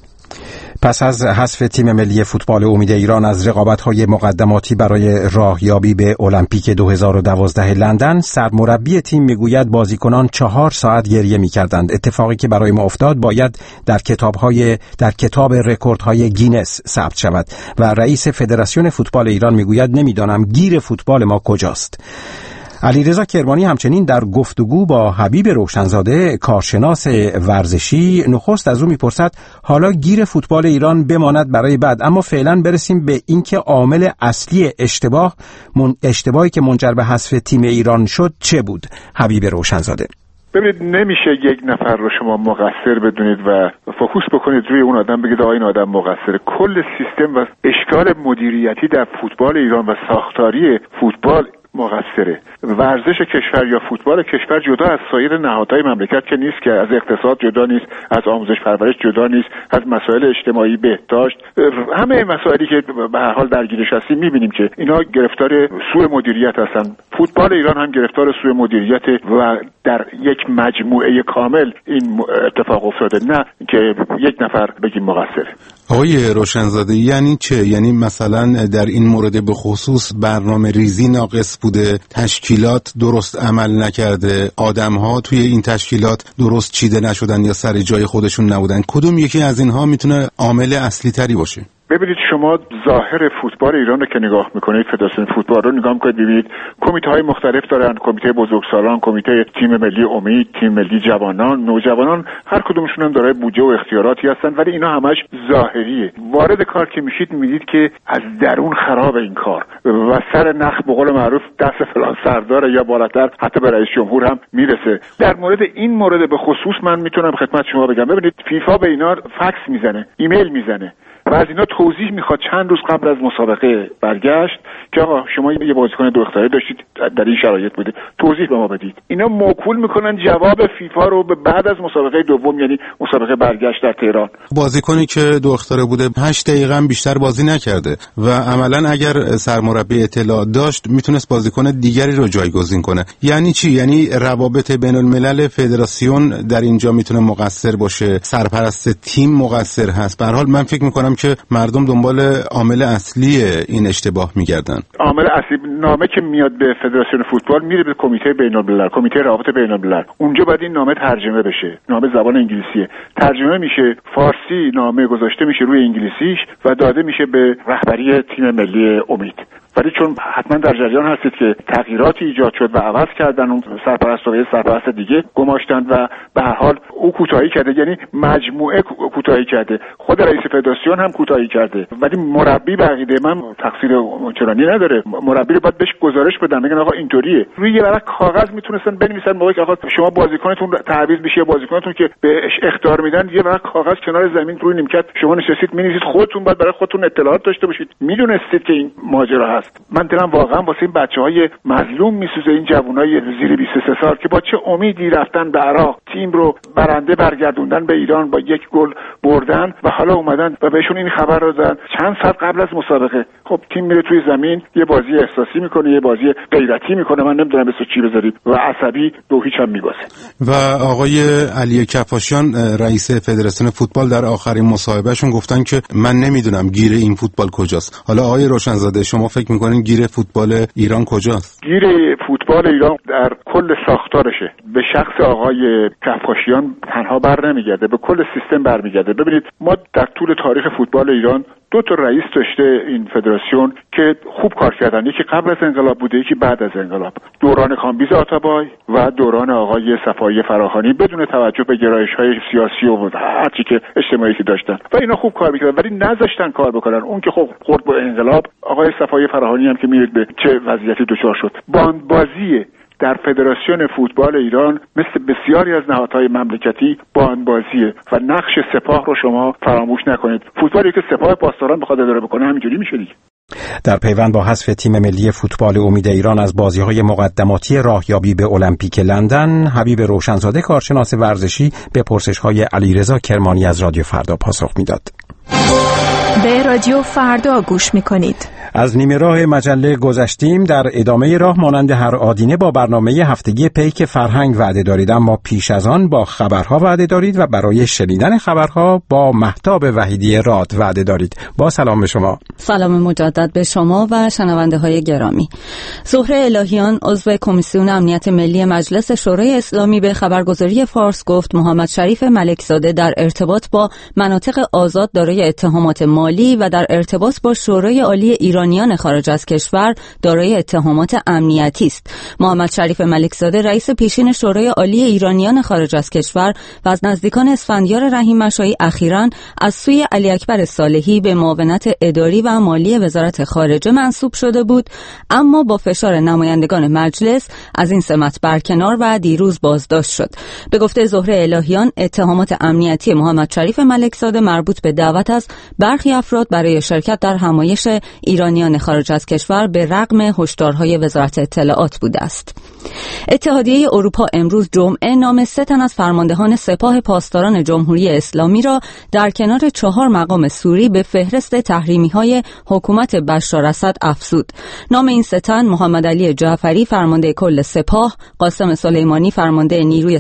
پس از حذف تیم ملی فوتبال امید ایران از رقابت‌های مقدماتی برای راهیابی به المپیک 2012 لندن، سرمربی تیم میگوید بازیکنان 4 ساعت گریه می‌کردند. اتفاقی که برای ما افتاد باید در کتاب رکوردهای گینس ثبت شود و رئیس فدراسیون فوتبال ایران میگوید نمیدانم گیر فوتبال ما کجاست. علیرضا کرمانی همچنین در گفتگو با حبیب روشنزاده کارشناس ورزشی نخست از او میپرسد حالا گیر فوتبال ایران بماند برای بعد، اما فعلا برسیم به اینکه عامل اصلی اشتباهی که منجر به حذف تیم ایران شد چه بود؟ حبیب روشنزاده: ببینید، نمیشه یک نفر رو شما مقصر بدونید و فوکوس بکنید روی اون آدم بگید آقا این آدم مقصره. کل سیستم و اشکال مدیریتی در فوتبال ایران و ساختاری فوتبال مقصره. ورزش کشور یا فوتبال کشور جدا از سایر نهادهای مملکت که نیست، که از اقتصاد جدا نیست، از آموزش پرورش جدا نیست، از مسائل اجتماعی، بهداشت، همه مسائلی که به هر حال درگیرش هستیم میبینیم که اینا گرفتار سوء مدیریت هستن. فوتبال ایران هم گرفتار سوء مدیریت و در یک مجموعه کامل این اتفاق افتاده، نه که یک نفر بگیم مقصره. آقای روشنزاده، یعنی چه؟ یعنی مثلا در این مورد به خصوص برنامه ریزی ناقص بوده، تشکیلات درست عمل نکرده، آدم‌ها توی این تشکیلات درست چیده نشدن یا سر جای خودشون نبودن؟ کدوم یکی از اینها میتونه عامل اصلی تری باشه؟ ببینید، شما ظاهر فوتبال ایران رو که نگاه میکنید، فدراسیون فوتبال رو نگاه میکنید، ببینید کمیته‌های مختلف دارن، کمیته بزرگسالان، کمیته تیم ملی امید، تیم ملی جوانان، نوجوانان، هر کدومشون هم دارای بودجه و اختیاراتی هستن، ولی اینا همش ظاهریه. وارد کار که میشید میدید که از درون خراب این کار و سر نخ به قول معروف دست فلان سردار یا بالاتر حتی به رئیس جمهور هم میرسه. در مورد این مورد به خصوص من میتونم خدمت شما بگم، ببینید فیفا به اینا فکس میزنه، ایمیل میزنه و از اینا توضیح میخواد چند روز قبل از مسابقه برگشت که آقا شما یه بازیکن دو اختیاری داشتید در این شرایط بوده، توضیح به ما بدید. اینا موکول میکنن جواب فیفا رو به بعد از مسابقه دوم، یعنی مسابقه برگشت در تهران. بازیکنی که دو اختیاری بوده 8 دقیقه هم بیشتر بازی نکرده و عملا اگر سرمربی اطلاع داشت میتونست بازیکن دیگری رو جایگزین کنه. یعنی چی؟ یعنی روابط بین الملل فدراسیون در اینجا میتونه مقصر باشه، سرپرست تیم مقصر هست. به هر حال من فکر میکنم که مردم دنبال عامل اصلی این اشتباه میگردن. عامل اصلی نامه که میاد به فدراسیون فوتبال میره به کمیته بین‌الملل، کمیته روابط بین‌الملل. اونجا باید این نامه ترجمه بشه. نامه زبان انگلیسیه. ترجمه میشه فارسی، نامه گذاشته میشه روی انگلیسیش و داده میشه به رهبری تیم ملی امید. ولی چون حتما در جریان هستید که تغییراتی ایجاد شد و عوض کردن، اون سرپرست و سرپرست دیگه گماشتن و به هر حال او کوتاهی کرده، یعنی مجموعه کوتاهی کرده، خود رئیس فدراسیون هم کوتاهی کرده. ولی مربی به عقیده من تقصیر چرانی نداره. مربی رو باید بهش گزارش بدن، بگن آقا اینطوریه. روی یه ورق کاغذ میتونستن بنویسن موقعی که آقا شما بازیکنتون تعویض میشه، بازیکنتون که بهش اخطار میدن، یه ورق کاغذ کنار زمین روی نیمکت شما نشستید می‌نویسید، خودتون باید برای خودتون اطلاعات داشته باشید، میدونستید که این ماجرا هست. من دلم واقعا واسه این بچه‌های مظلوم میسوزه، این جوانای زیر 23 سال که با چه امیدی رفتن به عراق، تیم رو برنده برگردوندن به ایران، با یک گل بردن و حالا اومدن و بهشون این خبر رو دادن چند ساعت قبل از مسابقه. خب تیم میره توی زمین یه بازی احساسی میکنه، یه بازی غیرتی میکنه، من نمیدونم اسمش چی بذارید، و عصبی دو هیچ هم میبازه. و آقای علی کفاشیان رئیس فدراسیون فوتبال در آخرین مصاحبهشون گفتن که من نمیدونم گیر این فوتبال کجاست. حالا آقای روشنزاده شما فکر میکنین گیر فوتبال ایران کجاست؟ گیر فوتبال ایران در کل ساختارشه. به شخص آقای کفاشیان تنها بر نمیگرده، به کل سیستم برمیگرده. ببینید ما در طول تاریخ فوتبال ایران دو تا رئیس داشته این فدراسیون که خوب کار کردن، یکی قبل از انقلاب بوده، یکی بعد از انقلاب. دوران کامبیز آتابای و دوران آقای صفایی فراهانی، بدون توجه به گرایش‌های سیاسی و هر چی که اجتماعی که داشتن و اینا خوب کار می‌کردن، ولی نذاشتن کار بکنن. اون که خب خورد به انقلاب، آقای صفایی فراهانی هم که می‌رید به چه وضعیتی دچار شد. باندبازی در فدراسیون فوتبال ایران مثل بسیاری از نهادهای مملکتی باندبازیه و نقش سپاه رو شما فراموش نکنید. فوتبالی که سپاه پاسداران بخواد اداره بکنه همینجوری میشه دیگه. در پیوند با حذف تیم ملی فوتبال امید ایران از بازی‌های مقدماتی راهیابی به المپیک لندن، حبیب روشنزاده کارشناس ورزشی به پرسش‌های علیرضا کرمانی از رادیو فردا پاسخ میداد. به رادیو فردا گوش میکنید. از نیمه راه مجله گذشتیم، در ادامه راه مانند هر آدینه با برنامه هفتگی پیک فرهنگ وعده دارید، اما پیش از آن با خبرها وعده دارید و برای شنیدن خبرها با مهتاب وحیدی راد وعده دارید. با سلام به شما. سلام مجدد به شما و شنونده های گرامی. زهره الهیان عضو کمیسیون امنیت ملی مجلس شورای اسلامی به خبرگزاری فارس گفت محمد شریف ملکزاده در ارتباط با مناطق آزاد دارای اتهامات مالی و در ارتباط با شورای عالی ایرانیان خارج از کشور دارای اتهامات امنیتی است. محمد شریف ملکزاده رئیس پیشین شورای عالی ایرانیان خارج از کشور و از نزدیکان اسفندیار رحیم مشایی اخیراً از سوی علی اکبر صالحی به معاونت اداری و مالی وزارت خارجه منصوب شده بود، اما با فشار نمایندگان مجلس از این سمت برکنار و دیروز بازداشت شد. به گفته زهره الهیان اتهامات امنیتی محمد شریف ملکزاده مربوط به دعوت از برخی افراد برای شرکت در همایش ایرانیان خارج از کشور به رغم هشدارهای وزارت اطلاعات بوده است. اتحادیه اروپا امروز جمعه نام 3 تن از فرماندهان سپاه پاسداران جمهوری اسلامی را در کنار 4 مقام سوری به فهرست تحریمی‌های حکومت بشار اسد افزود. نام این 3 تن محمد علی جعفری فرمانده کل سپاه، قاسم سلیمانی فرمانده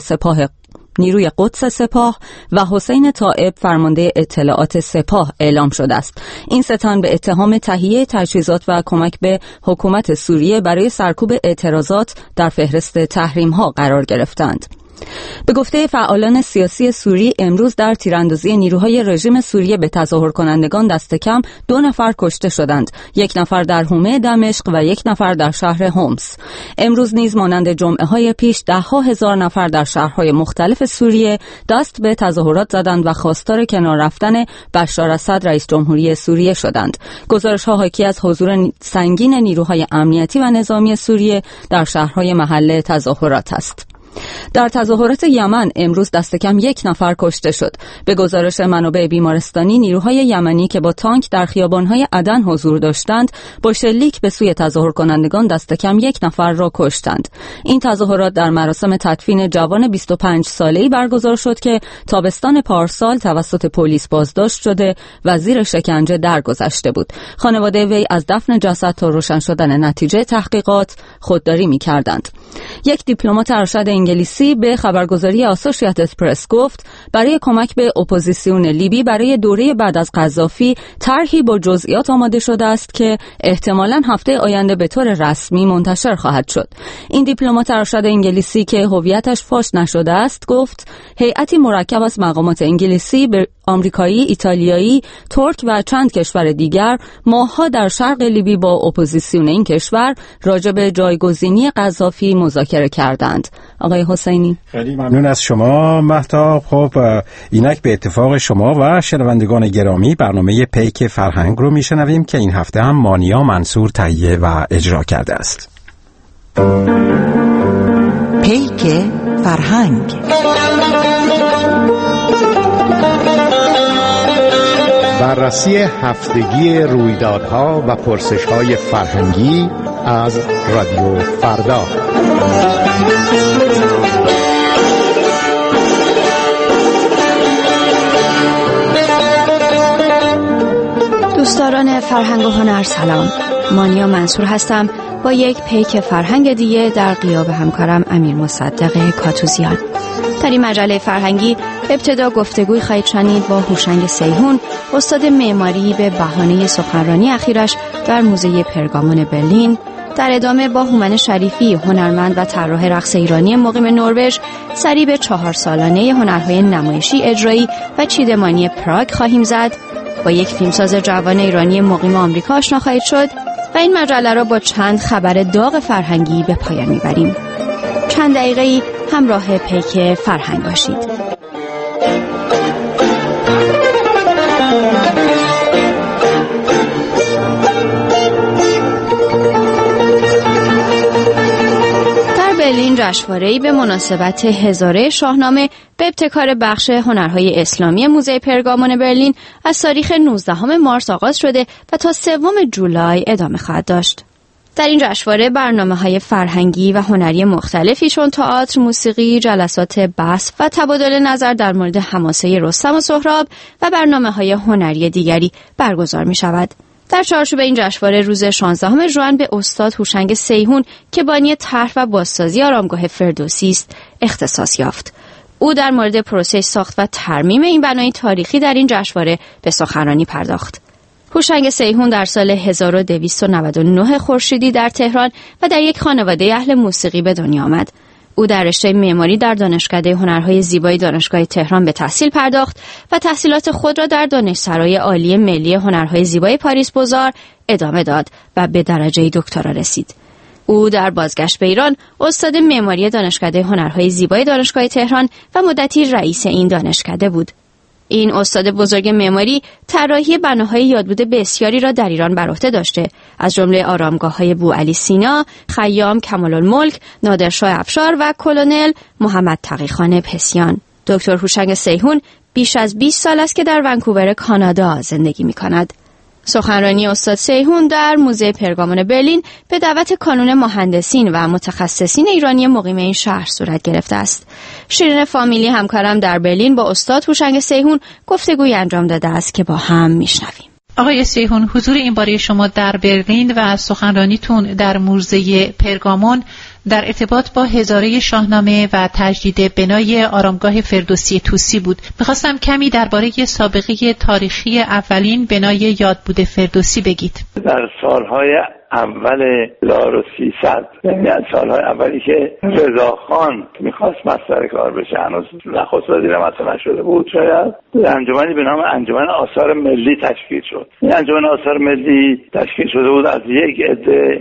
نیروی قدس سپاه و حسین طائب فرمانده اطلاعات سپاه اعلام شده است. این 3 تن به اتهام تهیه تجهیزات و کمک به حکومت سوریه برای سرکوب اعتراضات در فهرست تحریم‌ها قرار گرفتند. به گفته فعالان سیاسی سوری امروز در تیراندازی نیروهای رژیم سوریه به تظاهر کنندگان دست کم 2 نفر کشته شدند، 1 نفر در حومه دمشق و 1 نفر در شهر حمص. امروز نیز مانند جمعه‌های پیش 10,000 نفر در شهرهای مختلف سوریه دست به تظاهرات زدند و خواستار کنار رفتن بشار اسد رئیس جمهوری سوریه شدند. گزارش‌ها حاکی از حضور سنگین نیروهای امنیتی و نظامی سوریه در شهرهای محل تظاهرات است. در تظاهرات یمن امروز دست کم 1 نفر کشته شد. به گزارش منابع بیمارستانی نیروهای یمنی که با تانک در خیابان‌های عدن حضور داشتند با شلیک به سوی تظاهر کنندگان دست کم 1 نفر را کشتند. این تظاهرات در مراسم تدفین جوان 25 ساله‌ای برگزار شد که تابستان پارسال توسط پلیس بازداشت شده و زیر شکنجه درگذشته بود. خانواده وی از دفن جسد تا روشن شدن نتیجه تحقیقات خودداری می‌کردند. یک دیپلمات ارشد انگلیسی به خبرگزاری آسوشییتد پرس گفت برای کمک به اپوزیسیون لیبی برای دوره بعد از قذافی طرحی با جزئیات آماده شده است که احتمالاً هفته آینده به طور رسمی منتشر خواهد شد. این دیپلمات ارشد انگلیسی که هویتش فاش نشده است گفت هیئتی مرکب از مقامات انگلیسی، آمریکایی، ایتالیایی، ترک و چند کشور دیگر ماه‌ها در شرق لیبی با اپوزیسیون این کشور راجع به جایگزینی قذافی مذاکره کردند. آقای حسینی، خیلی ممنون از شما مهتاب. خب اینک به اتفاق شما و شنوندگان گرامی برنامه پیک فرهنگ رو میشنویم که این هفته هم مانیا منصور تهیه و اجرا کرده است. پیک فرهنگ. بررسی هفتگی رویدادها و پرسش‌های فرهنگی از رادیو فردا. دوستداران فرهنگ و هنر سلام. مانیا منصور هستم با یک پیک فرهنگ دیگه در غیاب همکارم امیر مصدق کاتوزیان. در این مجله فرهنگی ابتدا گفتگوی خواهید شنید با هوشنگ سیحون، استاد معماری، به بهانه سخنرانی اخیرش در موزه پرگامون برلین. در ادامه با هومن شریفی، هنرمند و طراح رقص ایرانی مقیم نروژ، سری به 4 سالانه هنرهای نمایشی، اجرایی و چیدمانی پراگ خواهیم زد. با یک فیلمساز جوان ایرانی مقیم آمریکا آشنا خواهید شد و این مجله را با چند خبر داغ فرهنگی به پایان میبریم. چند دقیقه‌ای همراه پیک فرهنگ باشید. برلین جشنواره‌ای به مناسبت هزاره شاهنامه به ابتکار بخش هنرهای اسلامی موزه پرگامون برلین از تاریخ 19 مارس آغاز شده و تا 3 جولای ادامه خواهد داشت. در این جشنواره برنامه‌های فرهنگی و هنری مختلفی چون تئاتر، موسیقی، جلسات بحث و تبادل نظر در مورد حماسه رستم و سهراب و برنامه‌های هنری دیگری برگزار می‌شود. در چارچوب این جشنواره روز 16 ژوئن به استاد هوشنگ سیحون که بانی طرح و بازسازی آرامگاه فردوسی است اختصاص یافت. او در مورد پروسه ساخت و ترمیم این بنای تاریخی در این جشنواره به سخنرانی پرداخت. هوشنگ سیحون در سال 1299 خورشیدی در تهران و در یک خانواده اهل موسیقی به دنیا آمد. او در رشته معماری در دانشکده هنرهای زیبای دانشگاه تهران به تحصیل پرداخت و تحصیلات خود را در دانشسرای عالی ملی هنرهای زیبای پاریس بوزار ادامه داد و به درجه دکترا رسید. او در بازگشت به ایران استاد معماری دانشکده هنرهای زیبای دانشگاه تهران و مدتی رئیس این دانشکده بود. این استاد بزرگ معماری طراحی بناهای یادبود بسیاری را در ایران بر عهده داشته، از جمله آرامگاه‌های بوعلی سینا، خیام کمال‌الملک، نادرشاه افشار و کلونل محمد تقی‌خان پسیان. دکتر هوشنگ سیحون بیش از 20 سال است که در ونکوور کانادا زندگی می‌کند. سخنرانی استاد سیحون در موزه پرگامون برلین به دعوت کانون مهندسین و متخصصین ایرانی مقیم این شهر صورت گرفته است. شیرین فامیلی همکارم در برلین با استاد هوشنگ سیحون گفتگوی انجام داده است که با هم میشنویم. آقای سیحون، حضور این باره شما در برلین و سخنرانیتون در موزه پرگامون در ارتباط با هزاره شاهنامه و تجدید بنای آرامگاه فردوسی طوسی بود. می‌خواستم کمی درباره سابقه تاریخی اولین بنای یادبود فردوسی بگید. در سالهای اول 1300 یعنی سالهای اولی که رضاخان میخواست مستر کار بشه، هنوز نخست وزیر مثلا نشده بود، شاید انجمنی به نام انجمن آثار ملی تشکیل شد. این انجمن آثار ملی تشکیل شده بود از یک عده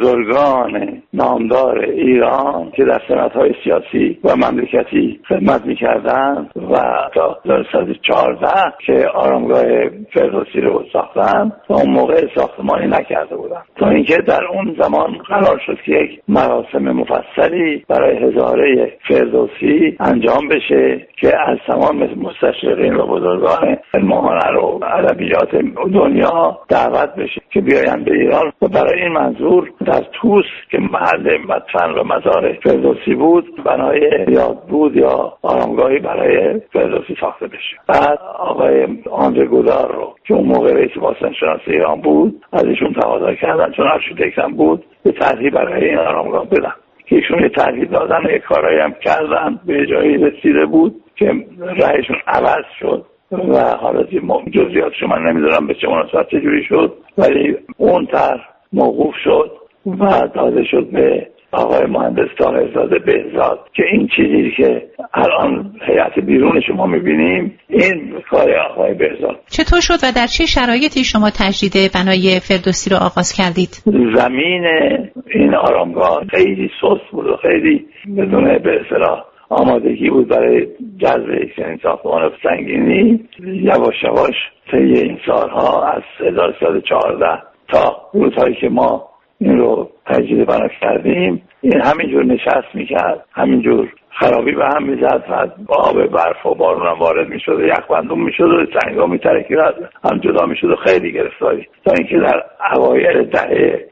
بزرگان نامدار ایران که در سمت‌های سیاسی و مملکتی خدمت می‌کردند و تا 1914 که آرامگاه فردوسی رو ساختن و اون موقع ساختمانی نکرده بودن، تا اینکه در اون زمان قرار شد که یک مراسم مفصلی برای هزاره فردوسی انجام بشه که از تمام مستشرقین و بزرگان علم و هنر و ادبیات دنیا دعوت بشه که بیاین به ایران و برای این منظور در طوس که محل مدفن و مزار فردوسی بود بنای یادبود یا آرامگاهی برای فردوسی ساخته بشه. بعد آقای آندره گودار رو که اون موقع رئیس باستانشناسی ایران بود از ایشون تقاضا کردن، چون آرشیتکت هم بود، به طرحی برای این آرامگاه بدن. که ایشون تغییر دادن و یک کارایی هم کردن به جایی رسیده بود که رأیشون عوض شد و حالا جزئیاتش من نمیدونم به چه مناسبت چجوری شد، ولی اون طرح موقوف شد و داده شد به آقای مهندس طاهرزاده بهزاد که این چیزی که الان هیئت بیرون شما میبینیم این کار آقای بهزاد. چطور شد و در چه شرایطی شما تجدید بنای فردوسی رو آغاز کردید؟ زمین این آرامگاه خیلی سست بود و خیلی بدون به اصطلاح آمادگی بود برای جذب یک چنین ساختمان سنگینی. یواش یواش طی این سالها از 1314 تا روزهایی که ما این رو تجدید بنا کردیم این همینجور نشست میکرد، همینجور خرابی به هم میزد و آب برف و بارون هم وارد میشد و یخبندون میشد و سنگا میترکید هم جدا میشد و خیلی گرفتاری، تا اینکه در اوایل دهه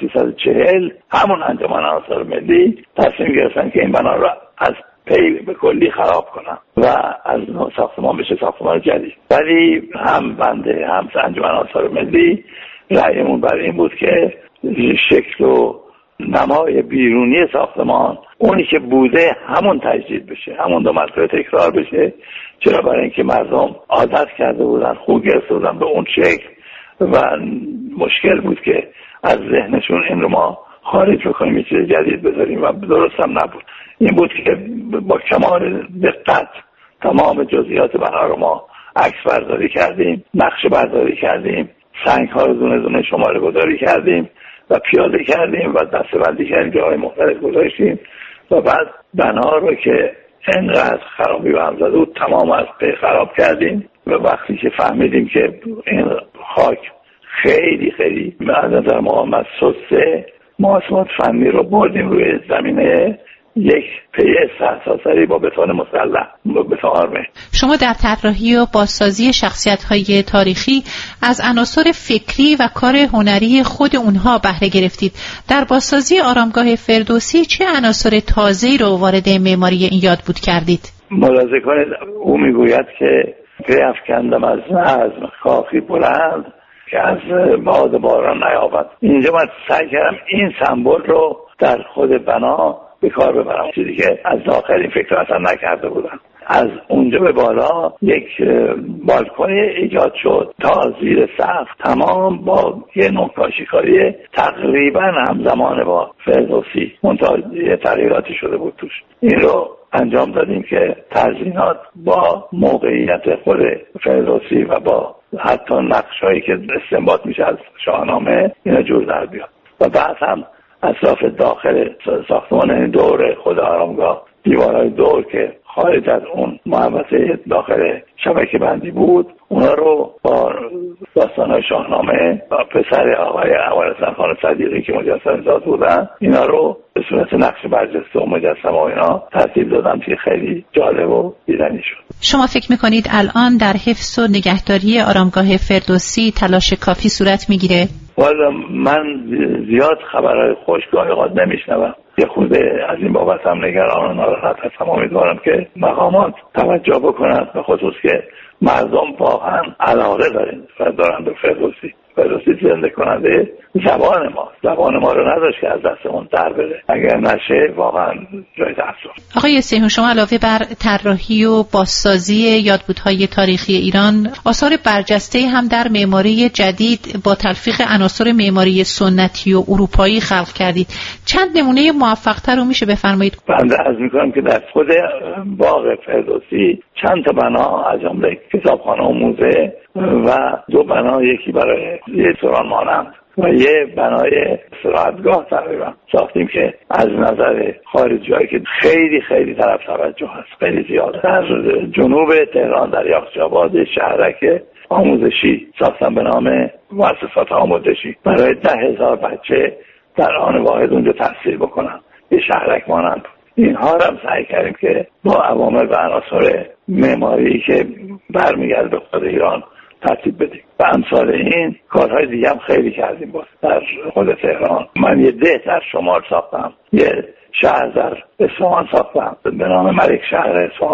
1340 همون انجمن آثار ملی تصمیم گرفتن که این بنا را از پی به کلی خراب کنن و از ساختمان بشه ساختمان جدید. ولی هم بنده هم انجمن آثار ملی رأیمون برای این بود که شکل و نمای بیرونی ساختمان اونی که بوده همون تجدید بشه، همون دو مرتبه تکرار بشه. چرا؟ برای اینکه مردم عادت کرده بودن، خوب گرفته بودن به اون شکل و مشکل بود که از ذهنشون این رو ما خارج بکنیم یه چیز جدید بذاریم و درست هم نبود. این بود که با کمال دقت تمام جزئیات بنا رو ما عکس برداری کردیم، نقشه برداری کردیم، سنگ ها رو دونه دونه شماره گذاری کردیم و پیاده کردیم و دسته‌بندی کردیم، جاهای مختلف گذاشتیم و بعد بنا رو که انقدر خرابی به هم زده بود تمام از پی خراب کردیم و وقتی که فهمیدیم که این خاک خیلی خیلی از نظر مقاومت سسته، محاسبات فنی رو بردیم روی زمینه یک پی سرسری با بتون مسلح، بتون آرمه. شما در طراحی و بازسازی شخصیت‌های تاریخی از عناصر فکری و کار هنری خود اونها بهره گرفتید. در بازسازی آرامگاه فردوسی چه عناصر تازه‌ای رو وارد معماری این یادبود کردید؟ ملاحظه کنید او میگوید که پی افکندم از نظم خاکی بلند که از باد باران نیابد. اینجا من سعی کردم این سمبل رو در خود بنا به کار ببرم، چیزی که از داخل این فکر اصلا نکرده بودن. از اونجا به بالا یک بالکنی ایجاد شد تا زیر سقف، تمام با یه نقاشی‌کاری تقریبا همزمان با فردوسی، منتها یه تغییراتی شده بود توش. این رو انجام دادیم که تزیینات با موقعیت خود فردوسی و با حتی نقش‌هایی که استنباط میشه از شاهنامه اینا جور در بیاد. و بعد هم اطراف داخل ساختمان دور خود آرامگاه دیوارهای دور که خارج از اون محوطه داخل شبکه بندی بود، اونا رو با داستانهای شاهنامه و پسر آقای ابوالحسن خان صدیقی که مجسمه ساز بودن اینا رو به صورت نقش برجسته و مجسمه و اینا ترتیب دادم که خیلی جالب و دیدنی شد. شما فکر میکنید الان در حفظ و نگهداری آرامگاه فردوسی تلاش کافی صورت میگیره؟ والا من زیاد خبرهای خوشگاهی قد نمیشنوم، یه خود از این بابت هم نگران و ناراحت هستم. امیدوارم که مقامات توجه بکنند، به خصوص که مردم واقعا علاقه دارن به فردوسی. فردوسی زنده کننده زبان ما رو نداشت که از دستمون در بره. اگر نشه واقعا جای تأسف. آقای سیهون، شما علاوه بر طراحی و بازسازی یادبودهای تاریخی ایران، آثار برجسته هم در معماری جدید با تلفیق عناصر معماری سنتی و اروپایی خلق کردید. چند نمونه موفق‌تر رو میشه بفرمایید؟ بنده عرض می‌کنم که در خود باغ فردوسی چند تا بنا از جمله کتابخانه و موزه و دو بنا، یکی برای رستوران مانند و یه بنای استراحتگاه تقریبا ساختیم که از نظر خارجی‌هایی که خیلی خیلی طرف توجه هست، خیلی زیاده. در جنوب تهران در یاخچی‌آباد شهرک آموزشی ساختن به نام مؤسسات آموزشی برای 10,000 بچه در آن واحد اونجا تحصیل بکنن، یه شهرک مانند. اینها رو هم سعی کردیم که با عوامل و عناصر معماری که برمیگرده به خود ایران ترتیب بدیم و امثال این کارهای دیگه هم خیلی کردیم. باز در خود تهران من یه ده در شمال ساختم، یه شهر در اصفهان ساختم به نام ملک شهر اصفهان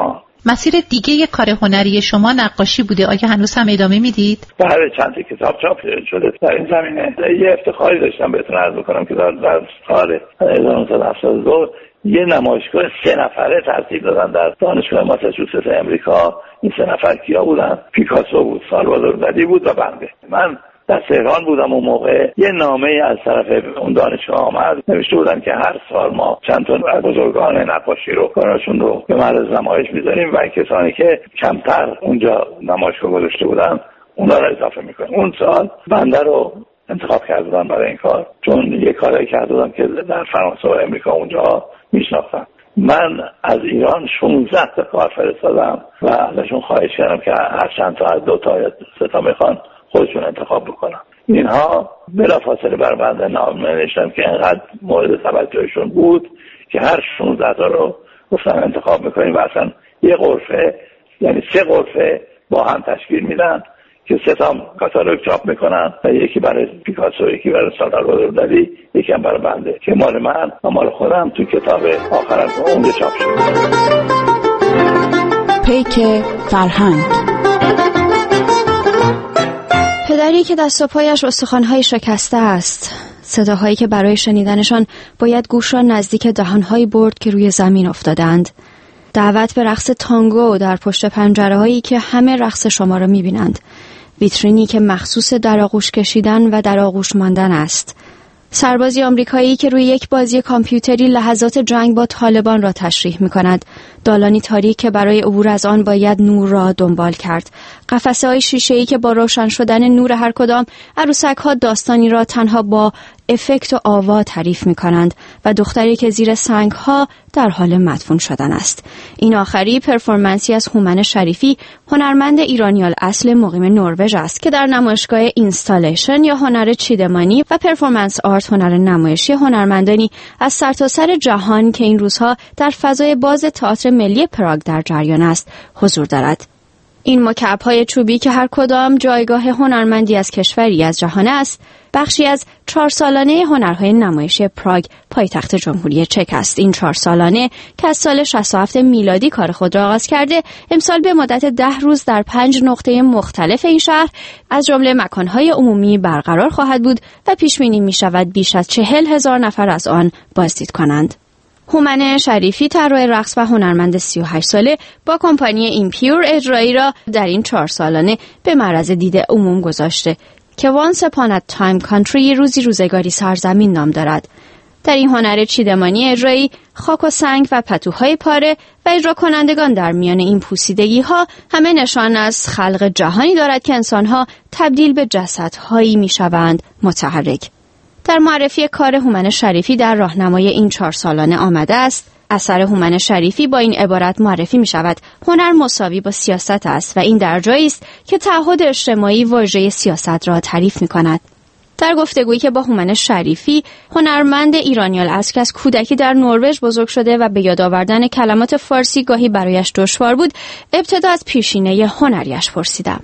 مسیر دیگه کار هنری شما نقاشی بوده، آیا هنوز هم ادامه میدید؟ بله، چند کتاب چاپ شده در این زمینه. یه افتخاری داشتم بهتون عرض بکنم که در سال 1972 یه نمایشگاه 3 نفره ترتیب دادن در دانشگاه ماساچوست امریکا. این 3 نفر کیا بودن؟ پیکاسو بود، سالوادور دالی بود و بنده. من در تهران بودم اون موقع. یه نامه از طرف اون دانشگاه آمد، نوشته بودن که هر سال ما چند تا از بزرگان نقاشی رو کارشون رو به معرض نمایش میذاریم و کسانی که کمتر اونجا نمایشگاه گذاشته بودن اونا رو اضافه میکنیم. اون سال بنده رو انتخاب کردن برای این کار، چون یه کاری کرده بودم که در فرانسه و امریکا اونجا میشناختن. من از ایران 16 تا کار فرستادم و ازشون خواهش کردم که هر چند تا از 2 تا یا 3 تا میخوان خودشون انتخاب بکنن. اینها بلافاصله بر بنده نامه نوشتن که انقدر مورد توجهشون بود که هر 16 تا رو گفتن انتخاب میکنیم و اصلا یه غرفه، یعنی 3 غرفه با هم تشکیل میدن که 3 تا کاتالوگ چاپ میکنن، یکی برای پیکاسو، یکی برای سالوادور دالی، یکی هم برای بنده که مال من و مال خودم تو کتاب آخرم اونجا چاپ شد. پیک فرهنگ. پدری که دست و پایش استخوان‌های شکسته است، صداهایی که برای شنیدنشان باید گوش را نزدیک دهان‌هایی برد که روی زمین افتادند، دعوت به رقص تانگو در پشت پنجره‌هایی که همه رقص شما را می‌بینند، ویترینی که مخصوص در آغوش کشیدن و در آغوش ماندن است، سربازی آمریکایی که روی یک بازی کامپیوتری لحظات جنگ با طالبان را تشریح می‌کند، دالانی تاریک که برای عبور از آن باید نور را دنبال کرد، قفسه‌های شیشه‌ای که با روشن شدن نور هر کدام عروسک‌ها داستانی را تنها با افکت و آوا تعریف می‌کنند و دختری که زیر سنگ‌ها در حال مدفون شدن است. این آخری پرفورمنسی از هومن شریفی، هنرمند ایرانی الاصل مقیم نروژ است که در نمایشگاه اینستالیشن یا هنر چیدمانی و پرفورمنس آرت، هنر نمایشی هنرمندانی از سرتاسر جهان که این روزها در فضای باز تئاتر ملی پراگ در جریان است حضور دارد. این مکعب‌های چوبی که هر کدام جایگاه هنرمندی از کشوری از جهان است، بخشی از 4 سالانه هنرهای نمایشی پراگ، پایتخت جمهوری چک است. این 4 سالانه که از سال 67 میلادی کار خود را آغاز کرده، امسال به مدت 10 روز در 5 نقطه مختلف این شهر از جمله مکانهای عمومی برقرار خواهد بود و پیش بینی می‌شود بیش از 40,000 نفر از آن بازدید کنند. هومن شریفی طراح رقص و هنرمند 38 ساله با کمپانی ایمپیور اجرایی را در این 4 سالانه به معرض دید عموم گذاشته که Once Upon a Time Country، روزی روزگاری سرزمین نام دارد. در این هنر چیدمانی اجرایی، خاک و سنگ و پتوهای پاره و اجرا کنندگان در میان این پوسیدگی ها همه نشان از خلق جهانی دارد که انسانها تبدیل به جسدهایی می شوند متحرک. در معرفی کار هومن شریفی در راهنمای این 4 سالانه آمده است: اثر هومن شریفی با این عبارت معرفی می شود: هنر مساوی با سیاست است و این در جایی است که تعهد اجتماعی واژه سیاست را تعریف می کند. در گفتگویی که با هومن شریفی، هنرمند ایرانی الاصل که از کودکی در نروژ بزرگ شده و به یاد آوردن کلمات فارسی گاهی برایش دشوار بود، ابتدا از پیشینه هنریش پرسیدم.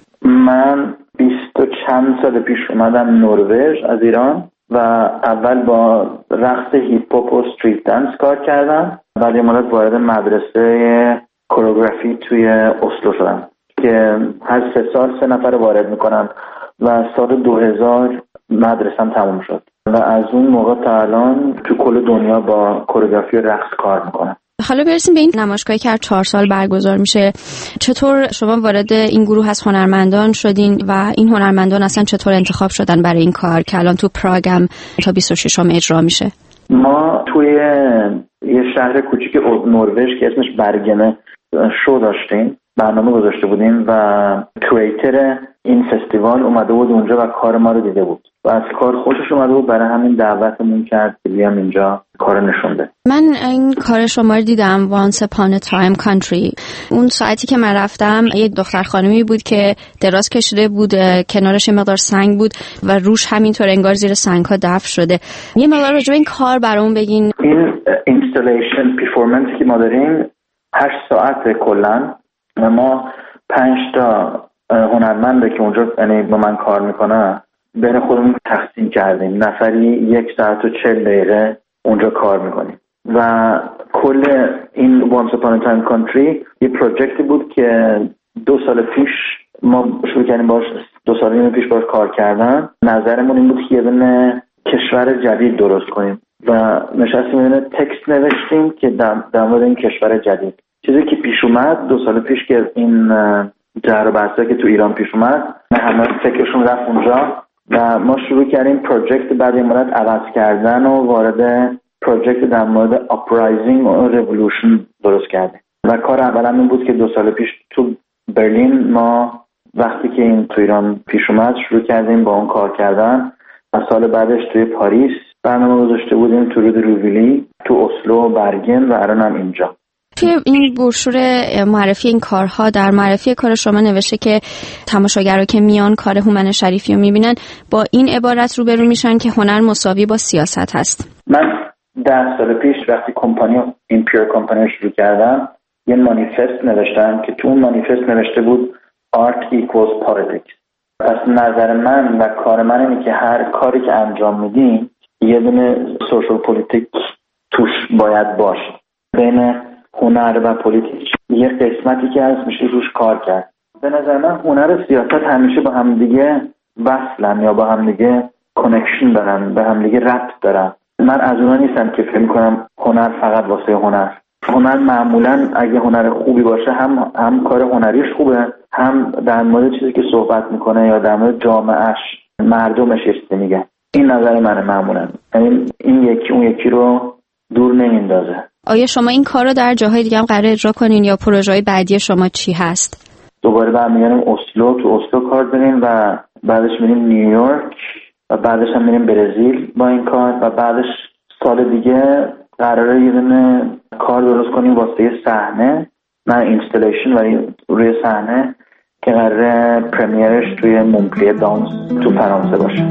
من 20 و چند سال پیش اومدم نروژ از ایران و اول با رقص هیپ هاپ و استریت دنس کار کردم. بعد یه مدت وارد مدرسه کوریوگرافی توی اسلو شدم که هر 3 سال 3 نفر وارد میکنن و سال 2000 مدرسم تموم شد و از اون موقع تا الان تو کل دنیا با کوریوگرافی و رقص کار میکنم. حالا برسیم به این نمایشگاهی که هر 4 سال برگزار میشه. چطور شما وارد این گروه از هنرمندان شدین و این هنرمندان اصلا چطور انتخاب شدن برای این کار که الان تو پراگ هم تا 26 اجرا میشه؟ ما توی یه شهر کوچیک نروژ که اسمش برگنه شو داشتیم، برنامه گذاشته بودیم و کریتر این فستیوال اومده بود اونجا و کار ما رو دیده بود و از کار خوشش اومده بود، برای همین دعوتمون کرد که بیام اینجا کار نشون بده. من این کار شما رو دیدم، Once Upon a Time Country. اون ساعتی که من رفتم یک دختر خانمی بود که دراز کشیده بود، کنارش یه مقدار سنگ بود و روش همینطور انگار زیر سنگ ها دفن شده. یه مقدار راجع به این کار برامون بگین. این اینستالیشن پرفورمنسی که ما داریم 8 ساعت کلا و ما 5 تا هنرمنده که اونجا یعنی با من کار میکنه بین خودمون تقسیم کردیم، نفری 1 ساعت و 40 دقیقه اونجا کار میکنیم و کل این Once Upon a Time Country یه پروژکتی بود که 2 سال پیش ما شروع کردیم باش، 2 سال پیش باش کار کردن. نظرمون این بود که یه دونه کشور جدید درست کنیم و نشستیم یه دونه تکست نوشتیم که در مورد این کشور جدید. چیزی که پیش اومد 2 سال پیش که این جر و بحثا که تو ایران پیش اومد، همه فکرشون رفت اونجا و ما شروع کردیم پروژکت بعد این مدت عوض کردن و وارد پروژکت در مورد اپرایزینگ و ریولوشن درست کردیم. و کار اولم این بود که 2 سال پیش تو برلین ما وقتی که این تو ایران پیش اومد شروع کردیم با اون کار کردن و سال بعدش توی پاریس برنامه گذاشته بودیم، تو رود روویلی، تو اسلو، برگن و الان هم اینجا. توی این بروشور معرفی این کارها در معرفی کار شما نوشته که تماشاگرها که میان کار هومن شریفی رو میبینن با این عبارت روبرو میشن که هنر مساوی با سیاست هست. من 10 سال پیش وقتی کمپانی ایمپیر کمپانی شروع کردم یه مانیفست نوشتم که تو اون مانیفست نوشته بود Art equals politics. پس نظر من و کار من اینه که هر کاری که انجام میدیم یه دونه سوشال پولیتیک توش باید باشه. بین هنر و پولیتیک یه قسمتی که هست میشه روش کار کرد. به نظر من هنر و سیاست همیشه با هم دیگه وصلن یا با هم دیگه کانکشن دارن، به هم دیگه ربط دارن. من از اونها نیستم که فکر کنم هنر فقط واسه هنر معمولا اگه هنر خوبی باشه هم کار هنریش خوبه، هم در مورد چیزی که صحبت میکنه یا در مورد جامعهش مردمش چیزی میگه. این نظر منه معمولا، یعنی این یکی اون یکی رو دور نمیندازه. آیا شما این کار رو در جاهای دیگه هم قرار اجرا کنین یا پروژه‌های بعدی شما چی هست؟ دوباره برمیگردیم اسلو، تو اسلو کار داریم و بعدش میریم نیویورک و بعدش هم میریم برزیل با این کار و بعدش سال دیگه قراره یه دونه کار درست کنیم واسه صحنه، نه اینستالیشن ولی روی صحنه که قراره پرمیرش توی مونپلیه دانس تو فرانسه باشه.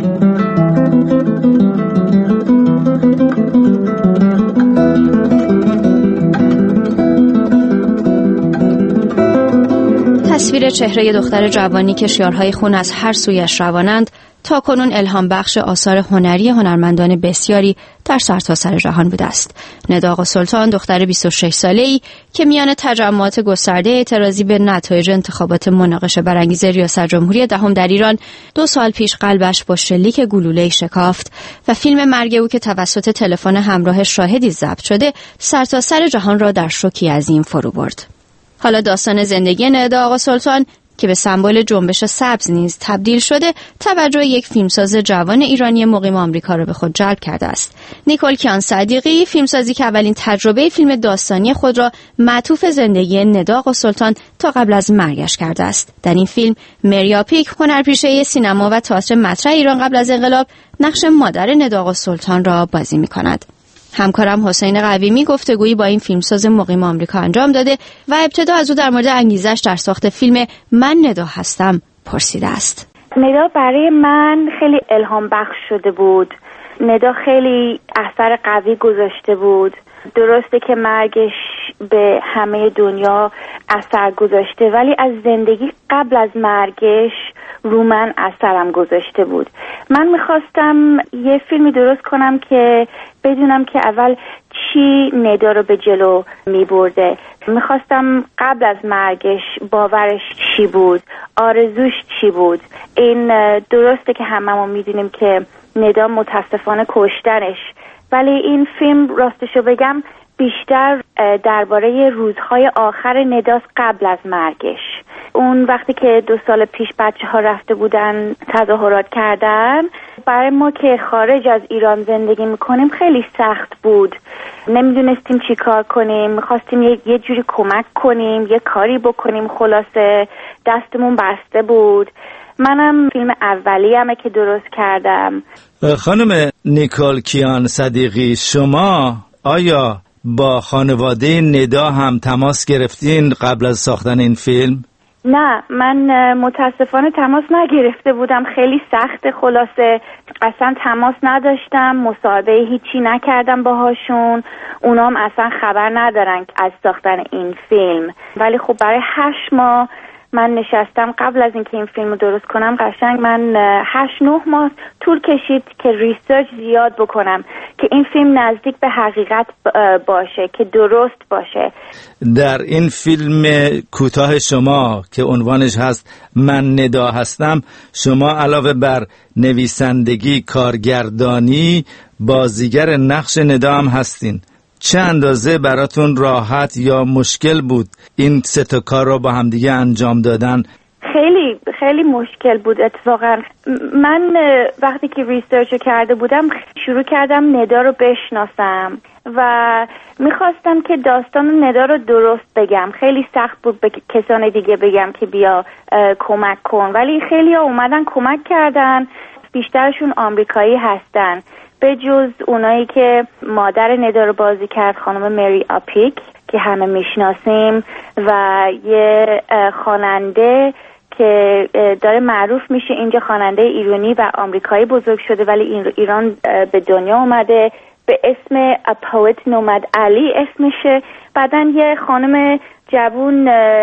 تصویر چهره دختر جوانی که شیارهای خون از هر سویش روانند تا کنون الهام بخش آثار هنری هنرمندان بسیاری در سرتاسر جهان بوده است. ندا آقاسلطان دختر 26 ساله‌ای که میان تجمعات گسترده اعتراضی به نتایج انتخابات مناقشه برانگیز ریاست جمهوری دهم در ایران 2 سال پیش قلبش با شلیک گلوله‌ای شکافت و فیلم مرگ او که توسط تلفن همراه شاهدی ضبط شده سرتاسر جهان را در شوکی عظیم فرو برد. حالا داستان زندگی ندا آقاسلطان که به سمبل جنبش سبز نیز تبدیل شده توجه یک فیلمساز جوان ایرانی مقیم آمریکا را به خود جلب کرده است. نیکول کیان صدیقی فیلمسازی که اولین تجربه فیلم داستانی خود را معطوف زندگی ندا آقاسلطان تا قبل از مرگش کرده است. در این فیلم مریا پیک هنرپیشه سینما و تئاتر مطرح ایران قبل از انقلاب نقش مادر ندا آقاسلطان را بازی می‌کند. همکارم حسین قویمی گفتگویی با این فیلمساز مقیم آمریکا انجام داده و ابتدا از او در مورد انگیزش در ساخت فیلم من ندا هستم پرسیده است. ندا برای من خیلی الهام بخش شده بود. ندا خیلی اثر قوی گذاشته بود. درسته که مرگش به همه دنیا اثر گذاشته ولی از زندگی قبل از مرگش رو من اثرم گذاشته بود. من میخواستم یه فیلمی درست کنم که بدونم که اول چی ندا رو به جلو میبرده. میخواستم قبل از مرگش باورش چی بود، آرزوش چی بود. این درسته که هممون میدونیم که ندا متاسفانه کشتنش، ولی این فیلم راستشو بگم بیشتر درباره روزهای آخر نداست قبل از مرگش. اون وقتی که 2 سال پیش بچه‌ها رفته بودن تظاهرات کردن، برای ما که خارج از ایران زندگی میکنیم خیلی سخت بود. نمیدونستیم چی کار کنیم، میخواستیم یه جوری کمک کنیم، یه کاری بکنیم، خلاصه دستمون بسته بود. منم فیلم اولیه‌مه که درست کردم. خانم نیکول کیان صدیقی، شما آیا با خانواده ندا هم تماس گرفتین قبل از ساختن این فیلم؟ نه، من متاسفانه تماس نگرفته بودم. خیلی سخت، خلاصه اصلا تماس نداشتم، مصاحبه هیچی نکردم باهاشون. اونام اصلا خبر ندارن از ساختن این فیلم. ولی خب برای 8 ماه من نشستم قبل از اینکه این فیلم رو درست کنم قشنگ من 8-9 ماه طول کشید که ریسرچ زیاد بکنم که این فیلم نزدیک به حقیقت باشه، که درست باشه. در این فیلم کوتاه شما که عنوانش هست من ندا هستم، شما علاوه بر نویسندگی، کارگردانی، بازیگر نقش ندا هم هستین. چه اندازه براتون راحت یا مشکل بود این 3 کار رو با همدیگه انجام دادن؟ خیلی خیلی مشکل بود اتفاقا. من وقتی که ریسرچ کرده بودم شروع کردم ندا رو بشناسم و میخواستم که داستان ندا رو درست بگم. خیلی سخت بود به کسان دیگه بگم که بیا کمک کن، ولی خیلی ها اومدن کمک کردن. بیشترشون آمریکایی هستن، به جز اونایی که مادر ندا رو بازی کرد خانم مری آپیک که همه میشناسیم و یه خواننده که داره معروف میشه اینجا، خواننده ایرانی و آمریکایی بزرگ شده ولی ایران به دنیا اومده، به اسم A Poet نومد علی اسمشه. بعدن یه خانم جوون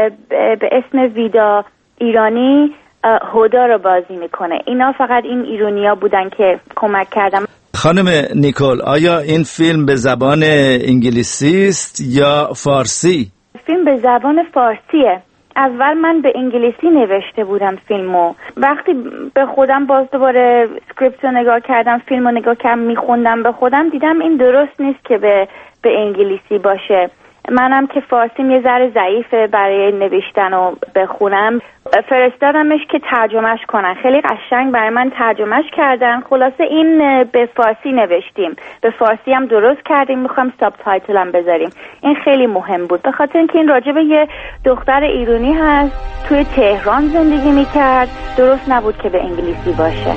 به اسم ویدا ایرانی هدا رو بازی میکنه. اینا فقط این ایرانیا بودن که کمک کردم. خانم نیکول، آیا این فیلم به زبان انگلیسی است یا فارسی؟ فیلم به زبان فارسیه. اول من به انگلیسی نوشته بودم فیلمو. وقتی به خودم باز دوباره اسکریپت رو نگاه کردم، فیلمو نگاه کردم، میخوندم به خودم، دیدم این درست نیست که به انگلیسی باشه. منم که فارسیم یه ذره ضعیفه برای نوشتن و بخونم، فرستادمش که ترجمهش کنن. خیلی قشنگ برای من ترجمهش کردن. خلاصه این به فارسی نوشتیم، به فارسی هم درست کردیم، میخوام ساب تایتل هم بذاریم. این خیلی مهم بود به خاطر اینکه این راجع به یه دختر ایرانی هست توی تهران زندگی میکرد، درست نبود که به انگلیسی باشه.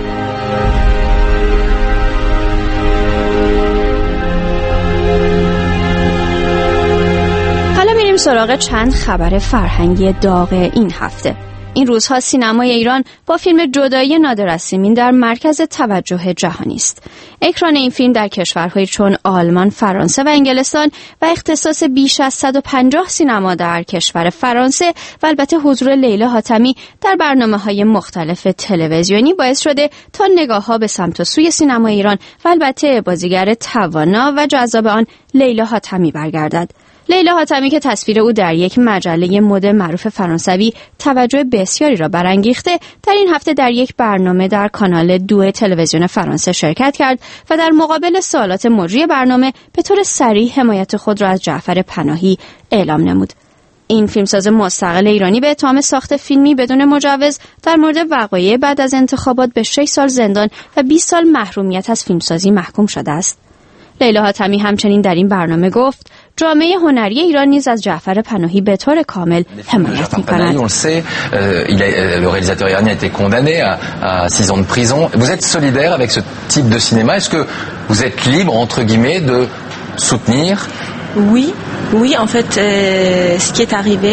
سراغ چند خبر فرهنگی داغ این هفته. این روزها سینمای ایران با فیلم جدایی نادر از سیمین در مرکز توجه جهانی است. اکران این فیلم در کشورهای چون آلمان، فرانسه و انگلستان و اختصاص بیش از 150 سینما در کشور فرانسه و البته حضور لیلا حاتمی در برنامه‌های مختلف تلویزیونی باعث شده تا نگاه‌ها به سمت و سوی سینمای ایران و البته بازیگر توانا و جذاب آن لیلا حاتمی برگردد. لیلا حاتمی که تصویر او در یک مجله مد معروف فرانسوی توجه بسیاری را برانگیخته، در این هفته در یک برنامه در کانال 2 تلویزیون فرانسه شرکت کرد و در مقابل سوالات مجری برنامه به طور صریح حمایت خود را از جعفر پناهی اعلام نمود. این فیلمساز مستقل ایرانی به اتهام ساخت فیلمی بدون مجوز در مورد وقایع بعد از انتخابات به 6 سال زندان و 20 سال محرومیت از فیلمسازی محکوم شده است. لیلا حاتمی همچنین در این برنامه گفت جامعه هنری ایران نیز از جعفر پناهی به طور کامل حمایت می‌کند. On le sait, le réalisateur iranien a été condamné à 6 ans de prison. Vous êtes solidaire avec ce type de cinéma? Est-ce que vous êtes libre entre guillemets de soutenir? Oui, en fait, ce qui est arrivé,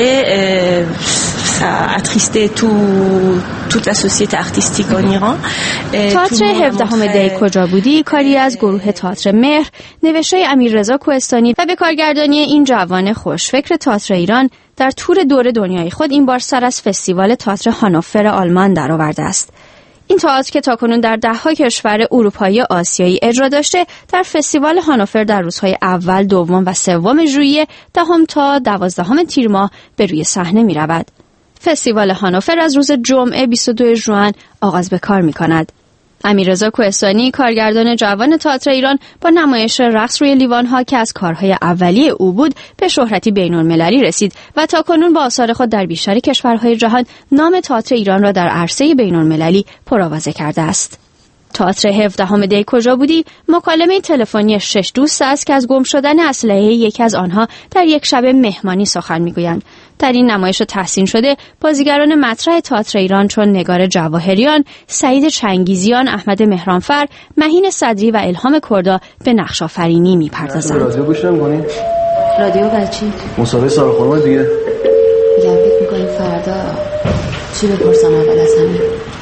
ça a attristé toute la société artistique en Iran. تئاتر 17 دی کجا بودی کاری از گروه تئاتر مهر نوشته امیررضا کوهستانی و به کارگردانی این جوان خوشفکر تئاتر ایران در تور دور دنیای خود این بار سر از فستیوال تئاتر هانوفر آلمان درآورده است. این تئاتر که تاکنون در 10 کشور اروپایی آسیایی اجرا داشته، در فستیوال هانوفر در روزهای اول، دوم و سوم ژوئیه 10 تا 12 تیر ماه به روی صحنه می رود. فستیوال هانوفر از روز جمعه 22 ژوئن آغاز به کار می کند. امیررضا کوهستانی کارگردان جوان تئاتر ایران با نمایش رقص روی لیوان‌ها که از کارهای اولیه او بود به شهرتی بین‌المللی رسید و تاکنون با آثار خود در بیشتر کشورهای جهان نام تئاتر ایران را در عرصه بین‌المللی پرآوازه کرده است. تئاتر 17 دی کجا بودی مکالمه تلفنی 6 دوست است که از گم شدن اسلحه یکی از آنها در یک شب مهمانی سخن میگویند. در این نمایش تحسین شده بازیگران مطرح تئاتر ایران چون نگار جواهریان، سعید چنگیزیان، احمد مهرانفر، مهین صدری و الهام کردا به نقش آفرینی میپردازند. رادیو گوش نمی‌کنی؟ رادیو بچی؟ مسابقه سال خورما دیگه. میگم فکر می‌کنیم فردا چی بپرسم اول از همین؟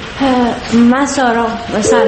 من سارا مثلا.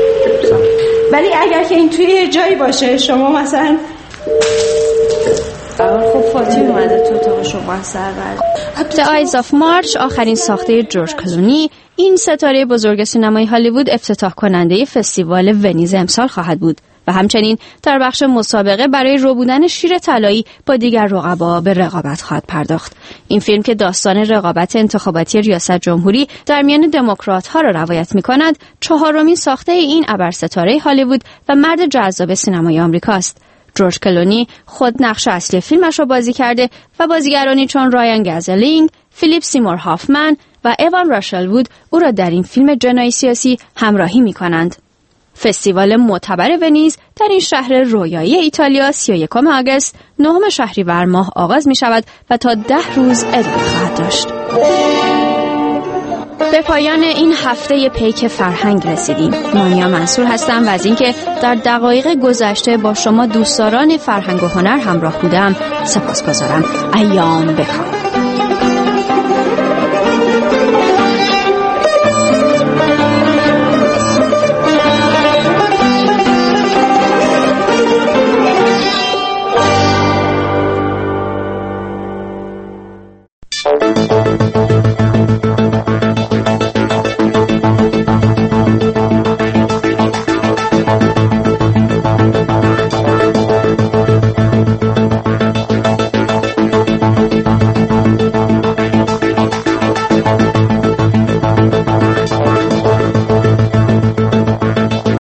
ولی اگر که این توی جایی باشه شما مثلا خب فاتی اومده تو اتاق شما سر برد. The Eyes of March آخرین ساخته جورج کلونی، این ستاره بزرگ سینمای هالیوود افتتاح کننده فستیوال ونیز امسال خواهد بود و همچنین در بخش مسابقه برای رو بودن شیر طلایی با دیگر رقبا به رقابت خواهد پرداخت. این فیلم که داستان رقابت انتخاباتی ریاست جمهوری در میان دموکرات‌ها را روایت می‌کند، چهارمین ساخته این ابرستاره هالیوود و مرد جذاب سینمای آمریکاست. جورج کلونی خود نقش اصلی فیلمش را بازی کرده و بازیگرانی چون رایان گازلینگ، فیلیپ سیمور هافمن و ایوان راشل وود او را در این فیلم جنایی سیاسی همراهی می‌کنند. فستیوال معتبر ونیز در این شهر رویایی ایتالیا 31 آگوست 9 شهریور ماه آغاز می شود و تا 10 روز ادامه خواهد داشت. به پایان این هفته پیک فرهنگ رسیدیم. مانیا منصور هستم و از اینکه در دقایق گذشته با شما دوستداران فرهنگ و هنر همراه بودم سپاسگزارم. ایام بکام.